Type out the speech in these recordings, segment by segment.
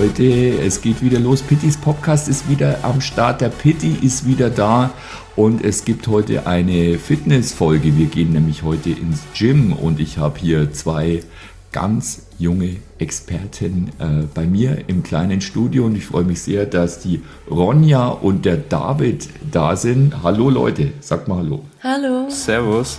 Leute, es geht wieder los. Pittys Podcast ist wieder am Start. Der Pitti ist wieder da und es gibt heute eine Fitnessfolge. Wir gehen nämlich heute ins Gym und ich habe hier zwei ganz junge Experten bei mir im kleinen Studio und ich freue mich sehr, dass die Ronja und der David da sind. Hallo Leute, sagt mal Hallo. Hallo. Servus.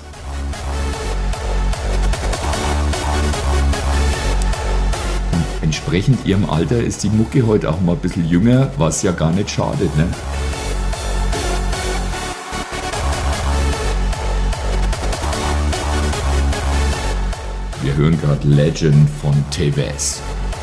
Entsprechend ihrem Alter ist die Mucke heute auch mal ein bisschen jünger, was ja gar nicht schadet, ne? Wir hören gerade Legend von Tevez.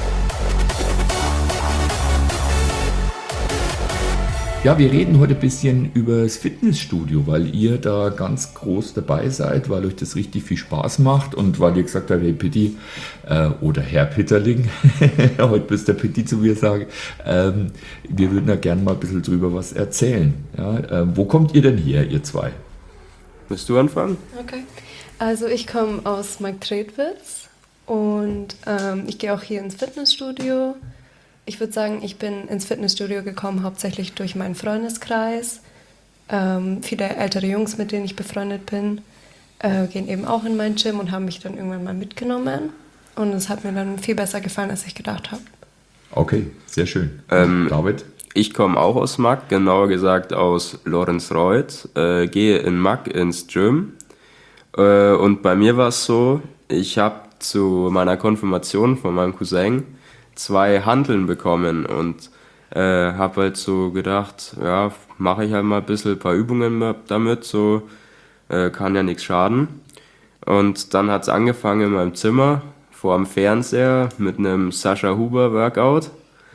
Ja, wir reden heute ein bisschen über das Fitnessstudio, weil ihr da ganz groß dabei seid, weil euch das richtig viel Spaß macht und weil ihr gesagt habt, hey Pitti oder Herr Pitterling, heute bist der Pitti zu mir sagen, wir würden da gerne mal ein bisschen drüber was erzählen. Ja, wo kommt ihr denn her, ihr zwei? Willst du anfangen? Okay. Also ich komme aus Marktredwitz und ich gehe auch hier ins Fitnessstudio. Ich würde sagen, ich bin ins Fitnessstudio gekommen, hauptsächlich durch meinen Freundeskreis. Viele ältere Jungs, mit denen ich befreundet bin, gehen eben auch in mein Gym und haben mich dann irgendwann mal mitgenommen. Und es hat mir dann viel besser gefallen, als ich gedacht habe. Okay, sehr schön. David? Ich komme auch aus Mack, genauer gesagt aus Lorenzreuth, gehe in Mack ins Gym. Und bei mir war es so, ich habe zu meiner Konfirmation von meinem Cousin 2 Hanteln bekommen und habe halt so gedacht, ja, mache ich halt mal ein paar Übungen damit, so kann ja nichts schaden. Und dann hat es angefangen in meinem Zimmer vor dem Fernseher mit einem Sascha Huber Workout.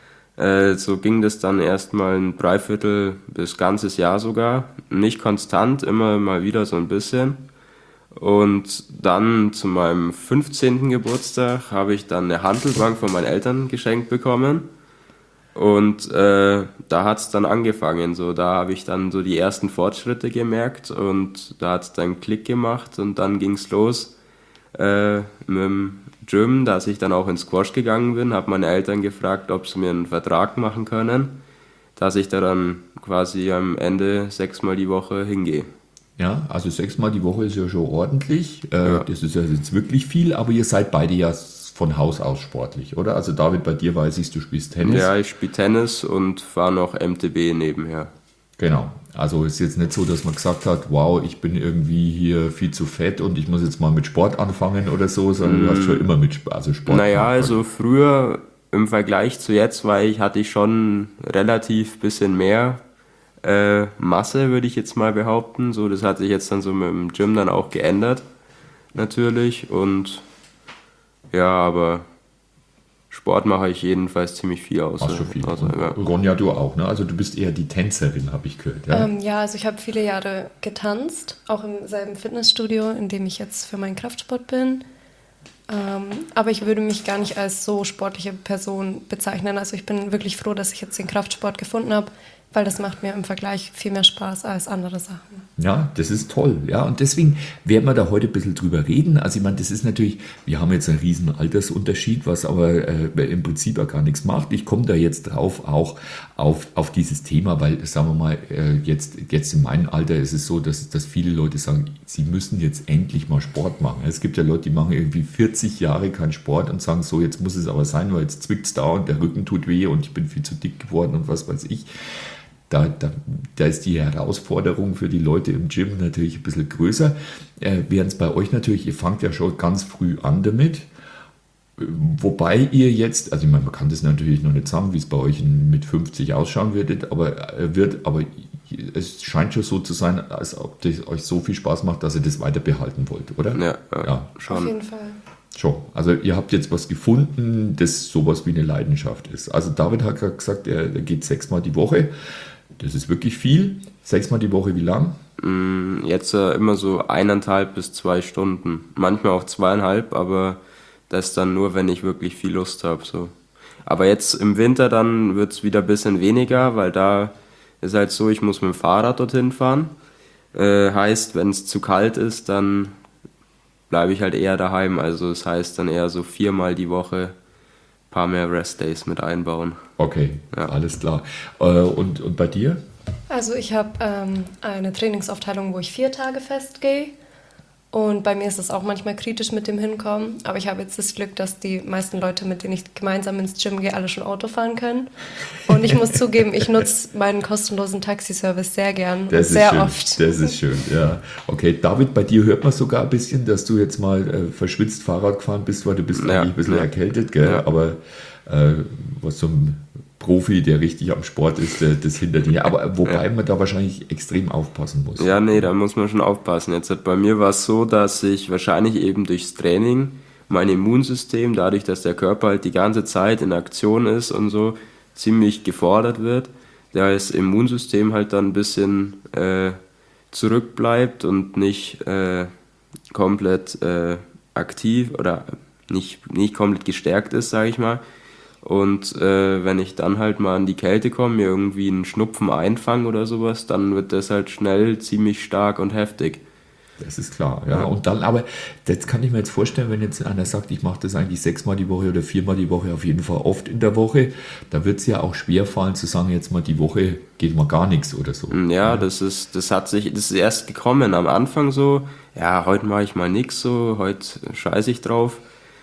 So ging das dann erstmal ein Dreiviertel bis ganzes Jahr sogar, nicht konstant, immer mal wieder so ein bisschen. Und dann zu meinem 15. Geburtstag habe ich dann eine Hantelbank von meinen Eltern geschenkt bekommen. Und da hat es dann angefangen. So, da habe ich dann so die ersten Fortschritte gemerkt und da hat es dann Klick gemacht und dann ging es los mit dem Gym, dass ich dann auch ins Squash gegangen bin, habe meine Eltern gefragt, ob sie mir einen Vertrag machen können, dass ich da dann quasi am Ende 6-mal die Woche hingehe. Ja, also 6-mal die Woche ist ja schon ordentlich. Ja. Das ist ja jetzt wirklich viel, aber ihr seid beide ja von Haus aus sportlich, oder? Also David, bei dir weiß ich, du spielst Tennis. Ja, ich spiele Tennis und fahre noch MTB nebenher. Genau. Also ist jetzt nicht so, dass man gesagt hat, wow, ich bin irgendwie hier viel zu fett und ich muss jetzt mal mit Sport anfangen oder so, sondern du hast schon immer mit Sport angefangen. Naja, also früher im Vergleich zu jetzt hatte ich schon relativ bisschen mehr Masse, würde ich jetzt mal behaupten. So, das hat sich jetzt dann so mit dem Gym dann auch geändert, natürlich. Und ja, aber Sport mache ich jedenfalls ziemlich viel aus. Machst schon viel. Also, ja. Ronja, du auch, ne? Also du bist eher die Tänzerin, habe ich gehört. Ja, Ja, also ich habe viele Jahre getanzt, auch im selben Fitnessstudio, in dem ich jetzt für meinen Kraftsport bin. Aber ich würde mich gar nicht als so sportliche Person bezeichnen. Also ich bin wirklich froh, dass ich jetzt den Kraftsport gefunden habe, weil das macht mir im Vergleich viel mehr Spaß als andere Sachen. Ja, das ist toll. Ja, und deswegen werden wir da heute ein bisschen drüber reden. Also ich meine, das ist natürlich, wir haben jetzt einen riesen Altersunterschied, was aber im Prinzip ja gar nichts macht. Ich komme da jetzt drauf auch auf dieses Thema, weil, sagen wir mal, jetzt in meinem Alter ist es so, dass viele Leute sagen, sie müssen jetzt endlich mal Sport machen. Es gibt ja Leute, die machen irgendwie 40 Jahre keinen Sport und sagen so, jetzt muss es aber sein, weil jetzt zwickt es da und der Rücken tut weh und ich bin viel zu dick geworden und was weiß ich. Da ist die Herausforderung für die Leute im Gym natürlich ein bisschen größer. Während es bei euch natürlich, ihr fangt ja schon ganz früh an damit. Wobei ihr jetzt, also ich meine, man kann das natürlich noch nicht sagen, wie es bei euch mit 50 ausschauen wird, aber es scheint schon so zu sein, als ob das euch so viel Spaß macht, dass ihr das weiter behalten wollt, oder? Ja, schon. Auf jeden Fall. Schon. Also ihr habt jetzt was gefunden, das sowas wie eine Leidenschaft ist. Also David hat gerade gesagt, er geht 6-mal die Woche. Das ist wirklich viel. 6-mal die Woche, wie lang? Jetzt immer so 1,5 bis 2 Stunden. Manchmal auch 2,5, aber das dann nur, wenn ich wirklich viel Lust habe. So. Aber jetzt im Winter dann wird es wieder ein bisschen weniger, weil da ist halt so, ich muss mit dem Fahrrad dorthin fahren. Heißt, wenn es zu kalt ist, dann bleibe ich halt eher daheim. Also das heißt dann eher so 4-mal die Woche paar mehr Rest-Days mit einbauen. Okay, Ja. alles klar. Und bei dir? Also ich habe eine Trainingsaufteilung, wo ich 4 Tage festgehe. Und bei mir ist es auch manchmal kritisch mit dem Hinkommen. Aber ich habe jetzt das Glück, dass die meisten Leute, mit denen ich gemeinsam ins Gym gehe, alle schon Auto fahren können. Und ich muss zugeben, ich nutze meinen kostenlosen Taxiservice sehr gern und sehr schön. oft. Das ist schön, ja. Okay, David, bei dir hört man sogar ein bisschen, dass du jetzt mal verschwitzt Fahrrad gefahren bist, weil du bist Ja, eigentlich ein bisschen ja. erkältet, gell? Ja. Aber was so ein Profi, der richtig am Sport ist, das hindert ihn. Aber wobei man da wahrscheinlich extrem aufpassen muss. Ja, nee, da muss man schon aufpassen. Jetzt bei mir war es so, dass ich wahrscheinlich eben durchs Training mein Immunsystem, dadurch, dass der Körper halt die ganze Zeit in Aktion ist und so, ziemlich gefordert wird, da das Immunsystem halt dann ein bisschen zurückbleibt und nicht komplett aktiv oder nicht komplett gestärkt ist, sage ich mal. Und wenn ich dann halt mal an die Kälte komme, mir irgendwie einen Schnupfen einfange oder sowas, dann wird das halt schnell ziemlich stark und heftig. Das ist klar, ja. Und dann, aber das kann ich mir jetzt vorstellen, wenn jetzt einer sagt, ich mache das eigentlich 6-mal die Woche oder 4-mal die Woche, auf jeden Fall oft in der Woche, da wird es ja auch schwer fallen zu sagen, jetzt mal die Woche geht mal gar nichts oder so. Ja, das ist erst gekommen am Anfang so, ja, heute mache ich mal nix so, heute scheiße ich drauf,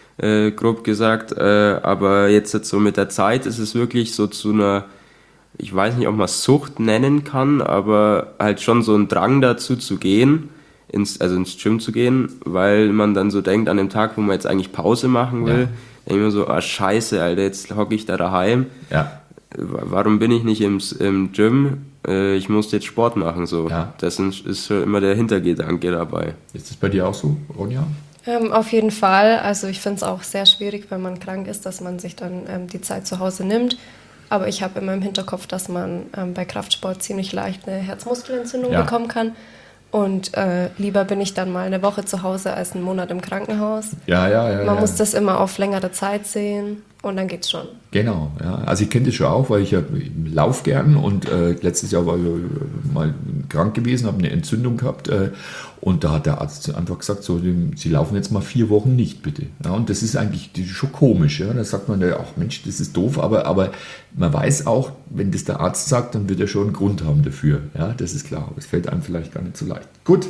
grob gesagt, aber jetzt so mit der Zeit ist es wirklich so zu einer, ich weiß nicht, ob man es Sucht nennen kann, aber halt schon so ein Drang dazu zu gehen, ins Gym zu gehen, weil man dann so denkt, an dem Tag, wo man jetzt eigentlich Pause machen will, denke ich mir so, scheiße, Alter, jetzt hocke ich da daheim. Ja. Warum bin ich nicht im Gym? Ich muss jetzt Sport machen. So. Ja. Das ist schon immer der Hintergedanke dabei. Ist das bei dir auch so, Ronja? Auf jeden Fall. Also ich finde es auch sehr schwierig, wenn man krank ist, dass man sich dann die Zeit zu Hause nimmt. Aber ich habe immer im Hinterkopf, dass man bei Kraftsport ziemlich leicht eine Herzmuskelentzündung bekommen kann. Und lieber bin ich dann mal eine Woche zu Hause als einen Monat im Krankenhaus. Ja. Man muss das immer auf längere Zeit sehen und dann geht's schon. Genau, ja. Also ich kenne das schon auch, weil ich laufe gern und letztes Jahr war ich mal krank gewesen, habe eine Entzündung gehabt und da hat der Arzt einfach gesagt, so, Sie laufen jetzt mal 4 Wochen nicht, bitte. Ja, und das ist eigentlich schon komisch. Ja. Da sagt man ja auch, Mensch, das ist doof, aber man weiß auch, wenn das der Arzt sagt, dann wird er schon einen Grund haben dafür. Ja, das ist klar, aber es fällt einem vielleicht gar nicht so leicht. Gut,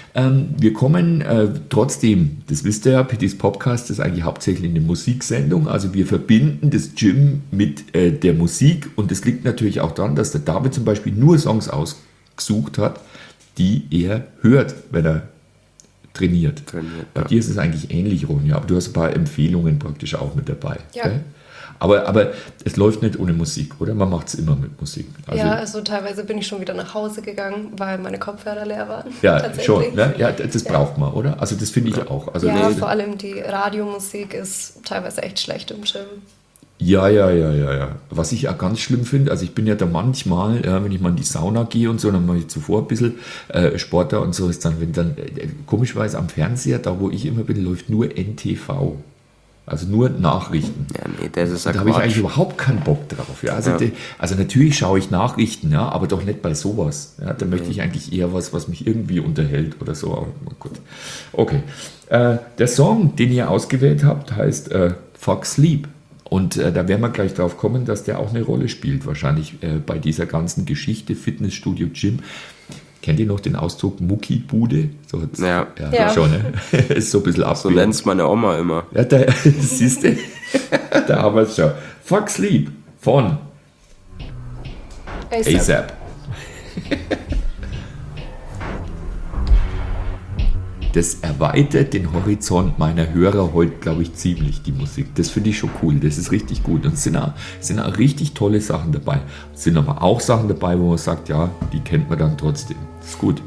wir kommen trotzdem, das wisst ihr ja, Pittys Podcast ist eigentlich hauptsächlich eine Musiksendung, also wir verbinden das Gym mit der Musik und das liegt natürlich auch daran, dass der David zum Beispiel nur Songs ausgesucht hat, die er hört, wenn er trainiert. Bei dir ist es eigentlich ähnlich, Ronja, aber du hast ein paar Empfehlungen praktisch auch mit dabei. Ja. Gell? Aber es läuft nicht ohne Musik, oder? Man macht es immer mit Musik. Also teilweise bin ich schon wieder nach Hause gegangen, weil meine Kopfhörer leer waren. Ja, schon. Ne? Ja, das braucht man, oder? Also das finde ich auch. Also vor allem die Radiomusik ist teilweise echt schlecht im Gym. Ja. Was ich auch ganz schlimm finde, also ich bin ja da manchmal, wenn ich mal in die Sauna gehe und so, dann mache ich zuvor ein bisschen Sport da und so, ist dann, wenn dann komischerweise am Fernseher, da wo ich immer bin, läuft nur NTV. Also nur Nachrichten. Ja, nee, das ist ja Da habe ich Quatsch. eigentlich überhaupt keinen Bock drauf. Ja? Also natürlich schaue ich Nachrichten, ja, aber doch nicht bei sowas. Ja? Da möchte ich eigentlich eher was mich irgendwie unterhält oder so. Aber gut. Okay. Der Song, den ihr ausgewählt habt, heißt Fuck Sleep. Und da werden wir gleich drauf kommen, dass der auch eine Rolle spielt, wahrscheinlich bei dieser ganzen Geschichte Fitnessstudio, Gym. Kennt ihr noch den Ausdruck Muckibude? So, Ja. Schon, ne? Ist so ein bisschen So abwertend. nennt es meine Oma immer. Ja, siehst du? Da haben wir es schon. Fuck Sleep von ASAP. Das erweitert den Horizont meiner Hörer heute, glaube ich, ziemlich, die Musik. Das finde ich schon cool. Das ist richtig gut. Und es sind auch richtig tolle Sachen dabei. Es sind aber auch Sachen dabei, wo man sagt, ja, die kennt man dann trotzdem. Das ist gut.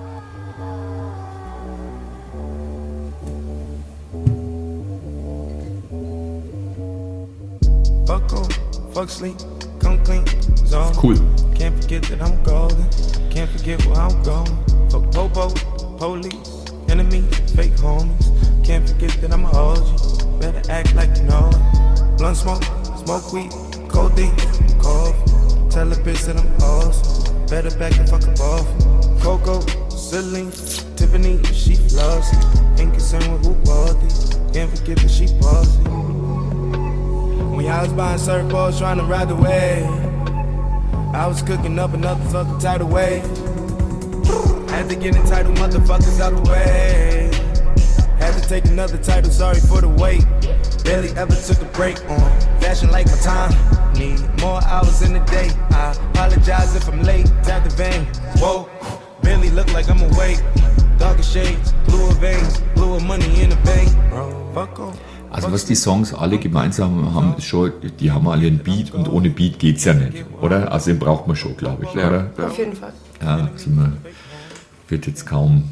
Fuck on, fuck sleep, come clean, zone. Cool. Can't forget that I'm golden, can't forget where I'm going. Fuck popo, police, enemies, fake homies. Can't forget that I'm a OG, better act like you know it. Blunt smoke, smoke weed, codeine, cough. Tell a bitch that I'm awesome, better back the fuck up off. Coco, Celine, Tiffany, she flossy. Ain't concerned with who bought these, can't forget that she bossy. buying surfboards, trying to ride the wave. I was cooking up another fucking tidal wave. Had to get entitled motherfuckers out the way. Had to take another title, sorry for the wait. Barely ever took a break on fashion like my time. Need more hours in the day. I apologize if I'm late. Tap the vein. Whoa, barely look like I'm awake. Darker shades, bluer veins, bluer money in the bank. Fuck off. Also was die Songs alle gemeinsam haben, ist schon, die haben alle einen Beat und ohne Beat geht's ja nicht, oder? Also den braucht man schon, glaube ich, oder? Auf jeden Fall. Ja, also man wird jetzt kaum...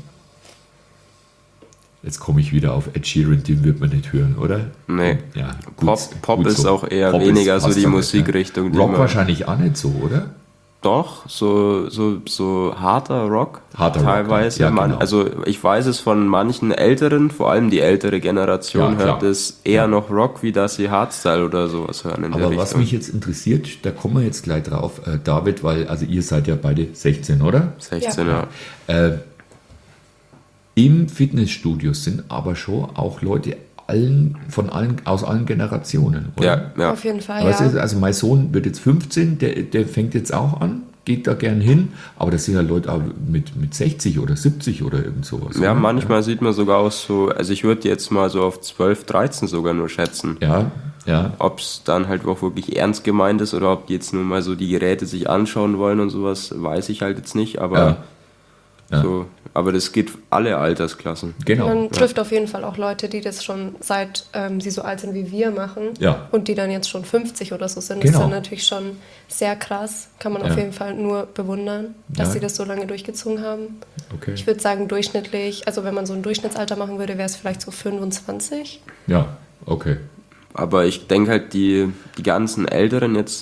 Jetzt komme ich wieder auf Ed Sheeran, den wird man nicht hören, oder? Nee. Ja, gut, Pop gut ist so. auch eher Pop weniger ist so die fast Musikrichtung, die Rock man... wahrscheinlich auch nicht so, oder? Doch, so harter Rock Harter Rock, teilweise. ja, genau. Also ich weiß es von manchen Älteren, vor allem die ältere Generation Ja, klar. hört es eher noch Rock, wie dass sie Hardstyle oder sowas hören in der Aber Richtung. was mich jetzt interessiert, da kommen wir jetzt gleich drauf, David, weil also ihr seid ja beide 16, oder? 16, Ja. ja. Im Fitnessstudio sind aber schon auch Leute aus allen Generationen, oder? Ja, ja. Auf jeden Fall, Was ja. ist, also mein Sohn wird jetzt 15, der fängt jetzt auch an, geht da gern hin, aber das sind ja Leute auch mit 60 oder 70 oder irgend sowas. Ja, oder? manchmal sieht man sogar auch so, also ich würde jetzt mal so auf 12, 13 sogar nur schätzen. Ja, ja. Ob es dann halt auch wirklich ernst gemeint ist oder ob die jetzt nur mal so die Geräte sich anschauen wollen und sowas, weiß ich halt jetzt nicht, aber Ja. Ja. so, aber das geht alle Altersklassen. Genau. Man trifft auf jeden Fall auch Leute, die das schon seit sie so alt sind wie wir machen Ja. und die dann jetzt schon 50 oder so sind. Genau. Das ist dann natürlich schon sehr krass. Kann man Ja. auf jeden Fall nur bewundern, dass Ja. sie das so lange durchgezogen haben. Okay. Ich würde sagen, durchschnittlich, also wenn man so ein Durchschnittsalter machen würde, wäre es vielleicht so 25. Ja, okay. Aber ich denke halt, die ganzen Älteren jetzt,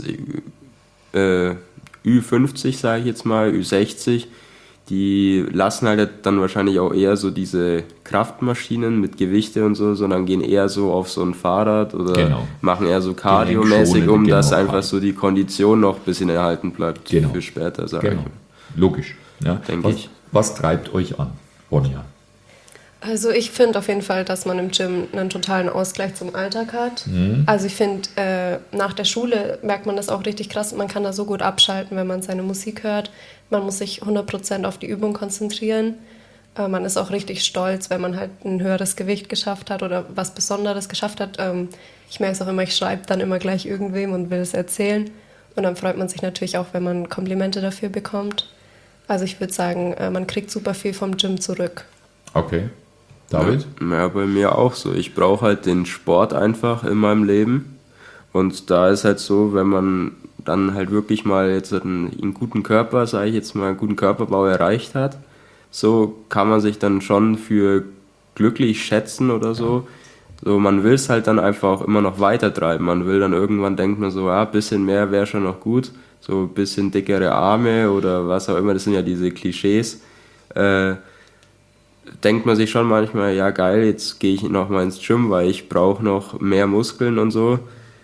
Ü50 sage ich jetzt mal, Ü60, die lassen halt dann wahrscheinlich auch eher so diese Kraftmaschinen mit Gewichte und so, sondern gehen eher so auf so ein Fahrrad oder Genau. machen eher so Cardio-mäßig, Gelenkschonende, dass genau, einfach Cardio. so die Kondition noch ein bisschen erhalten bleibt Genau. für später, sage Genau. ich. Logisch. Ja. Denke ich. Was treibt euch an, Ronja? Also ich finde auf jeden Fall, dass man im Gym einen totalen Ausgleich zum Alltag hat. Also ich finde, nach der Schule merkt man das auch richtig krass. Man kann da so gut abschalten, wenn man seine Musik hört. Man muss sich 100% auf die Übung konzentrieren. Man ist auch richtig stolz, wenn man halt ein höheres Gewicht geschafft hat oder was Besonderes geschafft hat. Ich merke es auch immer, ich schreibe dann immer gleich irgendwem und will es erzählen. Und dann freut man sich natürlich auch, wenn man Komplimente dafür bekommt. Also ich würde sagen, man kriegt super viel vom Gym zurück. Okay. David? Ja, bei mir auch so. Ich brauche halt den Sport einfach in meinem Leben. Und da ist halt so, wenn man dann halt wirklich mal jetzt einen guten Körper, sage ich jetzt mal, einen guten Körperbau erreicht hat, so kann man sich dann schon für glücklich schätzen oder so. So, man will es halt dann einfach auch immer noch weiter treiben. Man will dann irgendwann, denkt man so, ein bisschen mehr wäre schon noch gut. So ein bisschen dickere Arme oder was auch immer, das sind ja diese Klischees. Denkt man sich schon manchmal, ja geil, jetzt gehe ich noch mal ins Gym, weil ich brauche noch mehr Muskeln und so.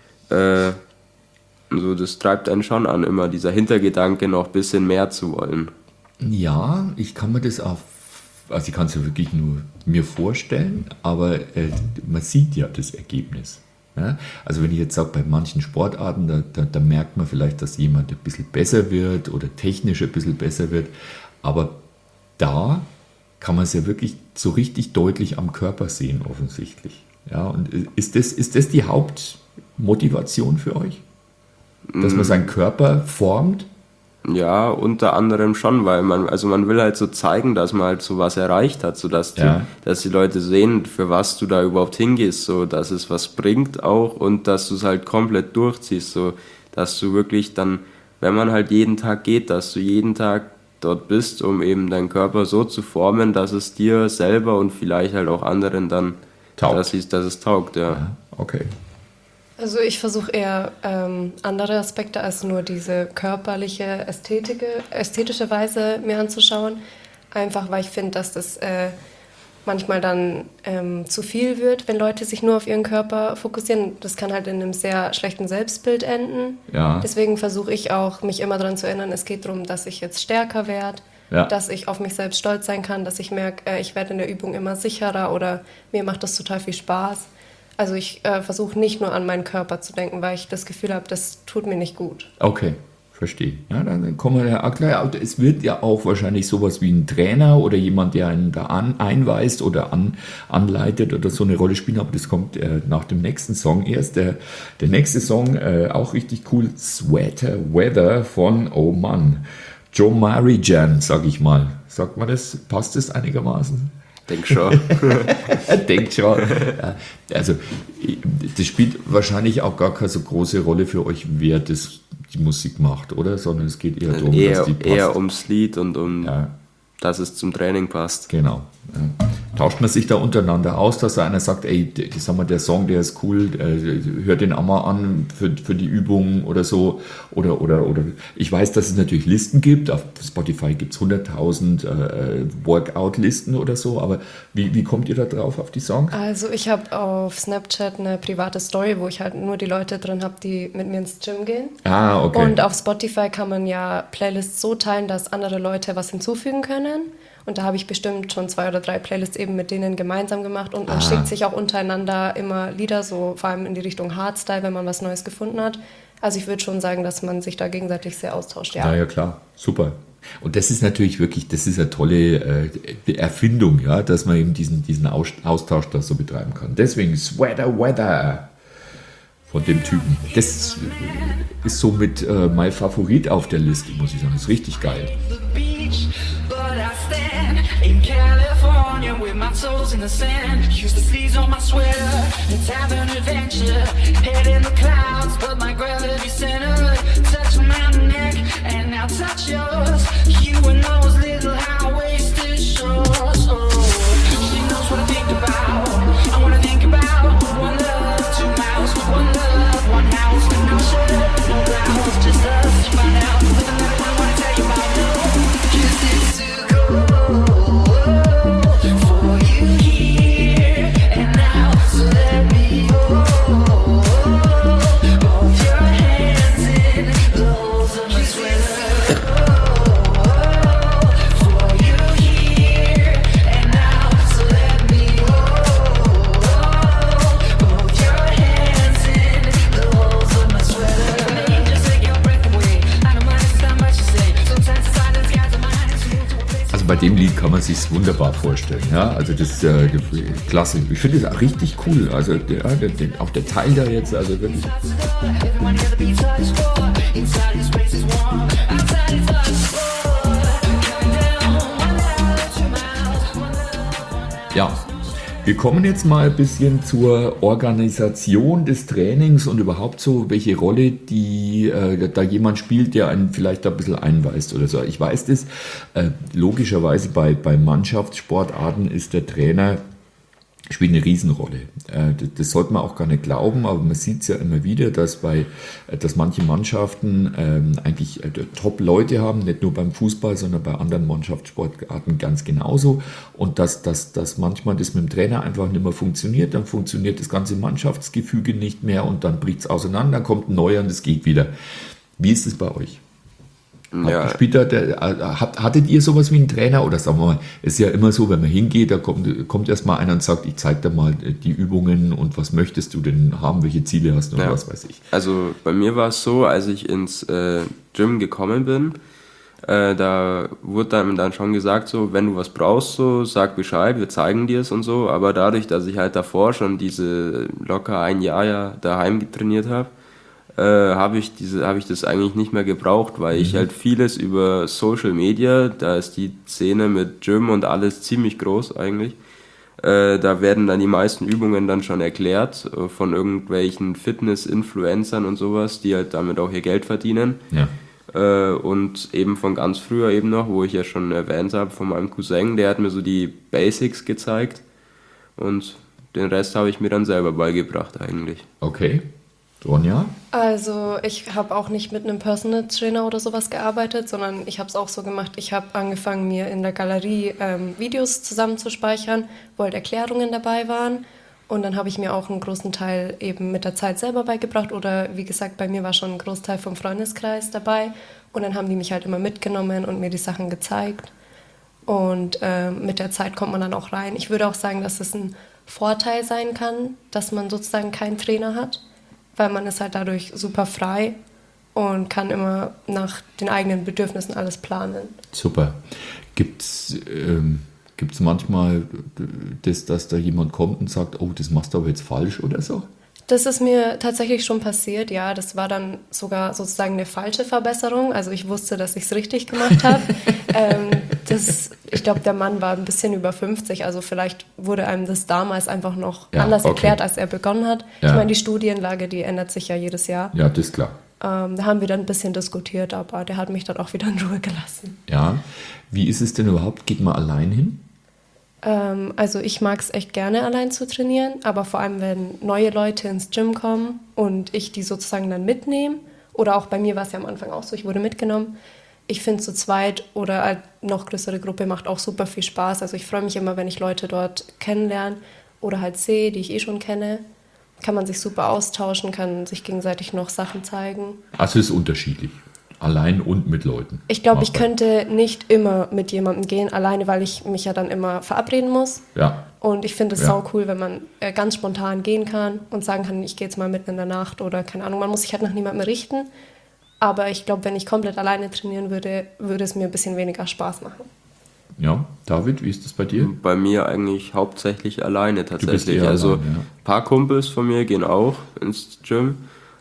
So, das treibt einen schon an, immer dieser Hintergedanke, noch ein bisschen mehr zu wollen. Ja, ich kann mir das auch, also ich kann es ja wirklich nur mir vorstellen, aber man sieht ja das Ergebnis. Ja? Also wenn ich jetzt sage, bei manchen Sportarten, da merkt man vielleicht, dass jemand ein bisschen besser wird oder technisch ein bisschen besser wird, aber da kann man es ja wirklich so richtig deutlich am Körper sehen, offensichtlich. Ja, und ist das die Hauptmotivation für euch? Dass man seinen Körper formt? Ja, unter anderem schon, weil man will halt so zeigen, dass man halt so was erreicht hat, sodass dass die Leute sehen, für was du da überhaupt hingehst, so, dass es was bringt auch und dass du es halt komplett durchziehst, so, dass du wirklich dann, wenn man halt jeden Tag geht, dass du jeden Tag dort bist, um eben deinen Körper so zu formen, dass es dir selber und vielleicht halt auch anderen dann Taugt. dass es taugt, ja. Ja, okay. Also ich versuche eher andere Aspekte als nur diese körperliche, ästhetische Weise mir anzuschauen. Einfach weil ich finde, dass das manchmal dann zu viel wird, wenn Leute sich nur auf ihren Körper fokussieren. Das kann halt in einem sehr schlechten Selbstbild enden. Ja. Deswegen versuche ich auch, mich immer daran zu erinnern, es geht darum, dass ich jetzt stärker werde, Ja. dass ich auf mich selbst stolz sein kann, dass ich merke, ich werde in der Übung immer sicherer oder mir macht das total viel Spaß. Also ich versuche nicht nur an meinen Körper zu denken, weil ich das Gefühl habe, das tut mir nicht gut. Okay, verstehe. Ja, dann kommen wir ja klar. Es wird ja auch wahrscheinlich sowas wie ein Trainer oder jemand, der einen da einweist oder anleitet oder so eine Rolle spielen, aber das kommt nach dem nächsten Song erst. Der nächste Song, auch richtig cool, Sweater Weather von, oh Mann, Joe Marijan, sag ich mal. Sagt man das? Passt das einigermaßen? Denk schon. Denkt schon. Ja, also, das spielt wahrscheinlich auch gar keine so große Rolle für euch, wer das die Musik macht, oder? Sondern es geht eher darum, dass die passt. Eher ums Lied und ja. Dass es zum Training passt. Genau. Ja. Tauscht man sich da untereinander aus, dass da einer sagt, ey, sag mal, der Song, der ist cool, hört den auch mal an für die Übung oder so. Oder ich weiß, dass es natürlich Listen gibt. Auf Spotify gibt es 100.000 Workout-Listen oder so. Aber wie kommt ihr da drauf auf die Songs? Also ich habe auf Snapchat eine private Story, wo ich halt nur die Leute drin habe, die mit mir ins Gym gehen. Ah, okay. Und auf Spotify kann man ja Playlists so teilen, dass andere Leute was hinzufügen können. Und da habe ich bestimmt schon 2 oder 3 Playlists eben mit denen gemeinsam gemacht. Und man schickt sich auch untereinander immer Lieder, so vor allem in die Richtung Hardstyle, wenn man was Neues gefunden hat. Also ich würde schon sagen, dass man sich da gegenseitig sehr austauscht. Ja, klar. Super. Und das ist natürlich wirklich, das ist eine tolle Erfindung, ja, dass man eben diesen Austausch da so betreiben kann. Deswegen Sweater Weather von dem Typen. Das ist somit mein Favorit auf der Liste, muss ich sagen. Das ist richtig geil. In California with my toes in the sand, use the sleeves on my sweater, let's have an adventure, head in the clouds, but my gravity center, touch my neck, and now touch yours, you and those little high-waisted shorts, oh, she knows what I think about, I wanna think about, one love, 2 miles, one love, one house, no shirt, no blouse, just us, find out, with another one I wanna tell you about, no, 'cause it's too cold. Bei dem Lied kann man sich wunderbar vorstellen. Ja? Also das ist klasse. Ich finde es auch richtig cool. Also auch der Teil da jetzt, also wirklich. Ja. Wir kommen jetzt mal ein bisschen zur Organisation des Trainings und überhaupt so, welche Rolle die da jemand spielt, der einen vielleicht ein bisschen einweist oder so. Ich weiß das, logischerweise bei Mannschaftssportarten ist der Trainer spielt eine Riesenrolle. Das sollte man auch gar nicht glauben, aber man sieht es ja immer wieder, dass manche Mannschaften eigentlich Top-Leute haben, nicht nur beim Fußball, sondern bei anderen Mannschaftssportarten ganz genauso. Und dass manchmal das mit dem Trainer einfach nicht mehr funktioniert, dann funktioniert das ganze Mannschaftsgefüge nicht mehr und dann bricht es auseinander, dann kommt ein neuer und es geht wieder. Wie ist es bei euch? Ja. Hattet ihr sowas wie einen Trainer? Oder sagen wir mal, es ist ja immer so, wenn man hingeht, da kommt erstmal einer und sagt, ich zeig dir mal die Übungen und was möchtest du denn haben, welche Ziele hast du und was weiß ich. Also bei mir war es so, als ich ins Gym gekommen bin, da wurde einem dann schon gesagt, so, wenn du was brauchst, so, sag Bescheid, wir zeigen dir es und so. Aber dadurch, dass ich halt davor schon diese locker 1 Jahr ja daheim trainiert habe, habe ich das eigentlich nicht mehr gebraucht, weil ich halt vieles über Social Media, da ist die Szene mit Gym und alles ziemlich groß eigentlich, da werden dann die meisten Übungen dann schon erklärt von irgendwelchen Fitness-Influencern und sowas, die halt damit auch ihr Geld verdienen. Ja. Und eben von ganz früher eben noch, wo ich ja schon erwähnt habe, von meinem Cousin, der hat mir so die Basics gezeigt und den Rest habe ich mir dann selber beigebracht eigentlich. Okay. Ronja? Also ich habe auch nicht mit einem Personal Trainer oder sowas gearbeitet, sondern ich habe es auch so gemacht, ich habe angefangen, mir in der Galerie Videos zusammenzuspeichern, wo halt Erklärungen dabei waren. Und dann habe ich mir auch einen großen Teil eben mit der Zeit selber beigebracht. Oder wie gesagt, bei mir war schon ein Großteil vom Freundeskreis dabei. Und dann haben die mich halt immer mitgenommen und mir die Sachen gezeigt. Und mit der Zeit kommt man dann auch rein. Ich würde auch sagen, dass es ein Vorteil sein kann, dass man sozusagen keinen Trainer hat, weil man ist halt dadurch super frei und kann immer nach den eigenen Bedürfnissen alles planen. Super. Gibt's manchmal dass da jemand kommt und sagt, oh, das machst du aber jetzt falsch oder so? Das ist mir tatsächlich schon passiert, ja. Das war dann sogar sozusagen eine falsche Verbesserung. Also ich wusste, dass ich es richtig gemacht habe. Ich glaube, der Mann war ein bisschen über 50, also vielleicht wurde einem das damals einfach noch anders erklärt, als er begonnen hat. Ja. Ich meine, die Studienlage, die ändert sich ja jedes Jahr. Ja, das ist klar. Da haben wir dann ein bisschen diskutiert, aber der hat mich dann auch wieder in Ruhe gelassen. Ja, wie ist es denn überhaupt? Geht man allein hin? Also ich mag es echt gerne, allein zu trainieren, aber vor allem, wenn neue Leute ins Gym kommen und ich die sozusagen dann mitnehme, oder auch bei mir war es ja am Anfang auch so, ich wurde mitgenommen. Ich finde, zu zweit oder eine noch größere Gruppe macht auch super viel Spaß. Also ich freue mich immer, wenn ich Leute dort kennenlerne oder halt sehe, die ich schon kenne. Kann man sich super austauschen, kann sich gegenseitig noch Sachen zeigen. Also es ist unterschiedlich. Allein und mit Leuten. Ich glaube, ich könnte nicht immer mit jemandem gehen, alleine, weil ich mich ja dann immer verabreden muss. Ja. Und ich finde es sau cool, wenn man ganz spontan gehen kann und sagen kann, ich gehe jetzt mal mitten in der Nacht oder keine Ahnung. Man muss sich halt nach niemandem richten. Aber ich glaube, wenn ich komplett alleine trainieren würde, würde es mir ein bisschen weniger Spaß machen. Ja, David, wie ist das bei dir? Bei mir eigentlich hauptsächlich alleine tatsächlich. Du bist eher also allein, ja. Ein paar Kumpels von mir gehen auch ins Gym.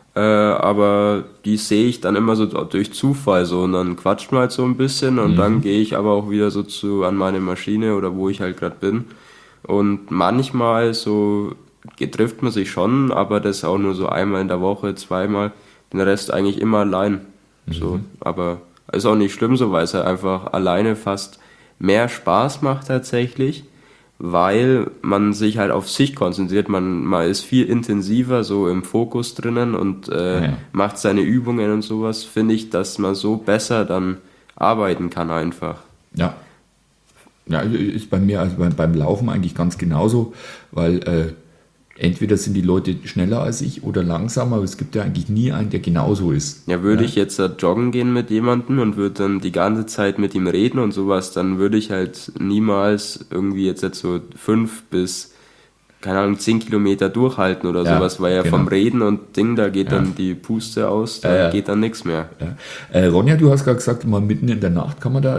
Aber die sehe ich dann immer so durch Zufall so und dann quatscht man halt so ein bisschen und dann gehe ich aber auch wieder so an meine Maschine oder wo ich halt gerade bin und manchmal so trifft man sich schon, aber das auch nur so einmal in der Woche, zweimal, den Rest eigentlich immer allein. So, aber ist auch nicht schlimm so, weil es halt einfach alleine fast mehr Spaß macht tatsächlich. Weil man sich halt auf sich konzentriert, man ist viel intensiver so im Fokus drinnen und macht seine Übungen und sowas, finde ich, dass man so besser dann arbeiten kann einfach. Ja. Ja, ist bei mir also beim Laufen eigentlich ganz genauso, weil entweder sind die Leute schneller als ich oder langsamer, aber es gibt ja eigentlich nie einen, der genauso ist. Ja, würde ich jetzt joggen gehen mit jemandem und würde dann die ganze Zeit mit ihm reden und sowas, dann würde ich halt niemals irgendwie jetzt so 5 bis, keine Ahnung, 10 Kilometer durchhalten oder sowas, weil ja vom Reden und Ding, da geht dann die Puste aus, da geht dann nichts mehr. Ja. Ronja, du hast gerade gesagt, mal mitten in der Nacht kann man da,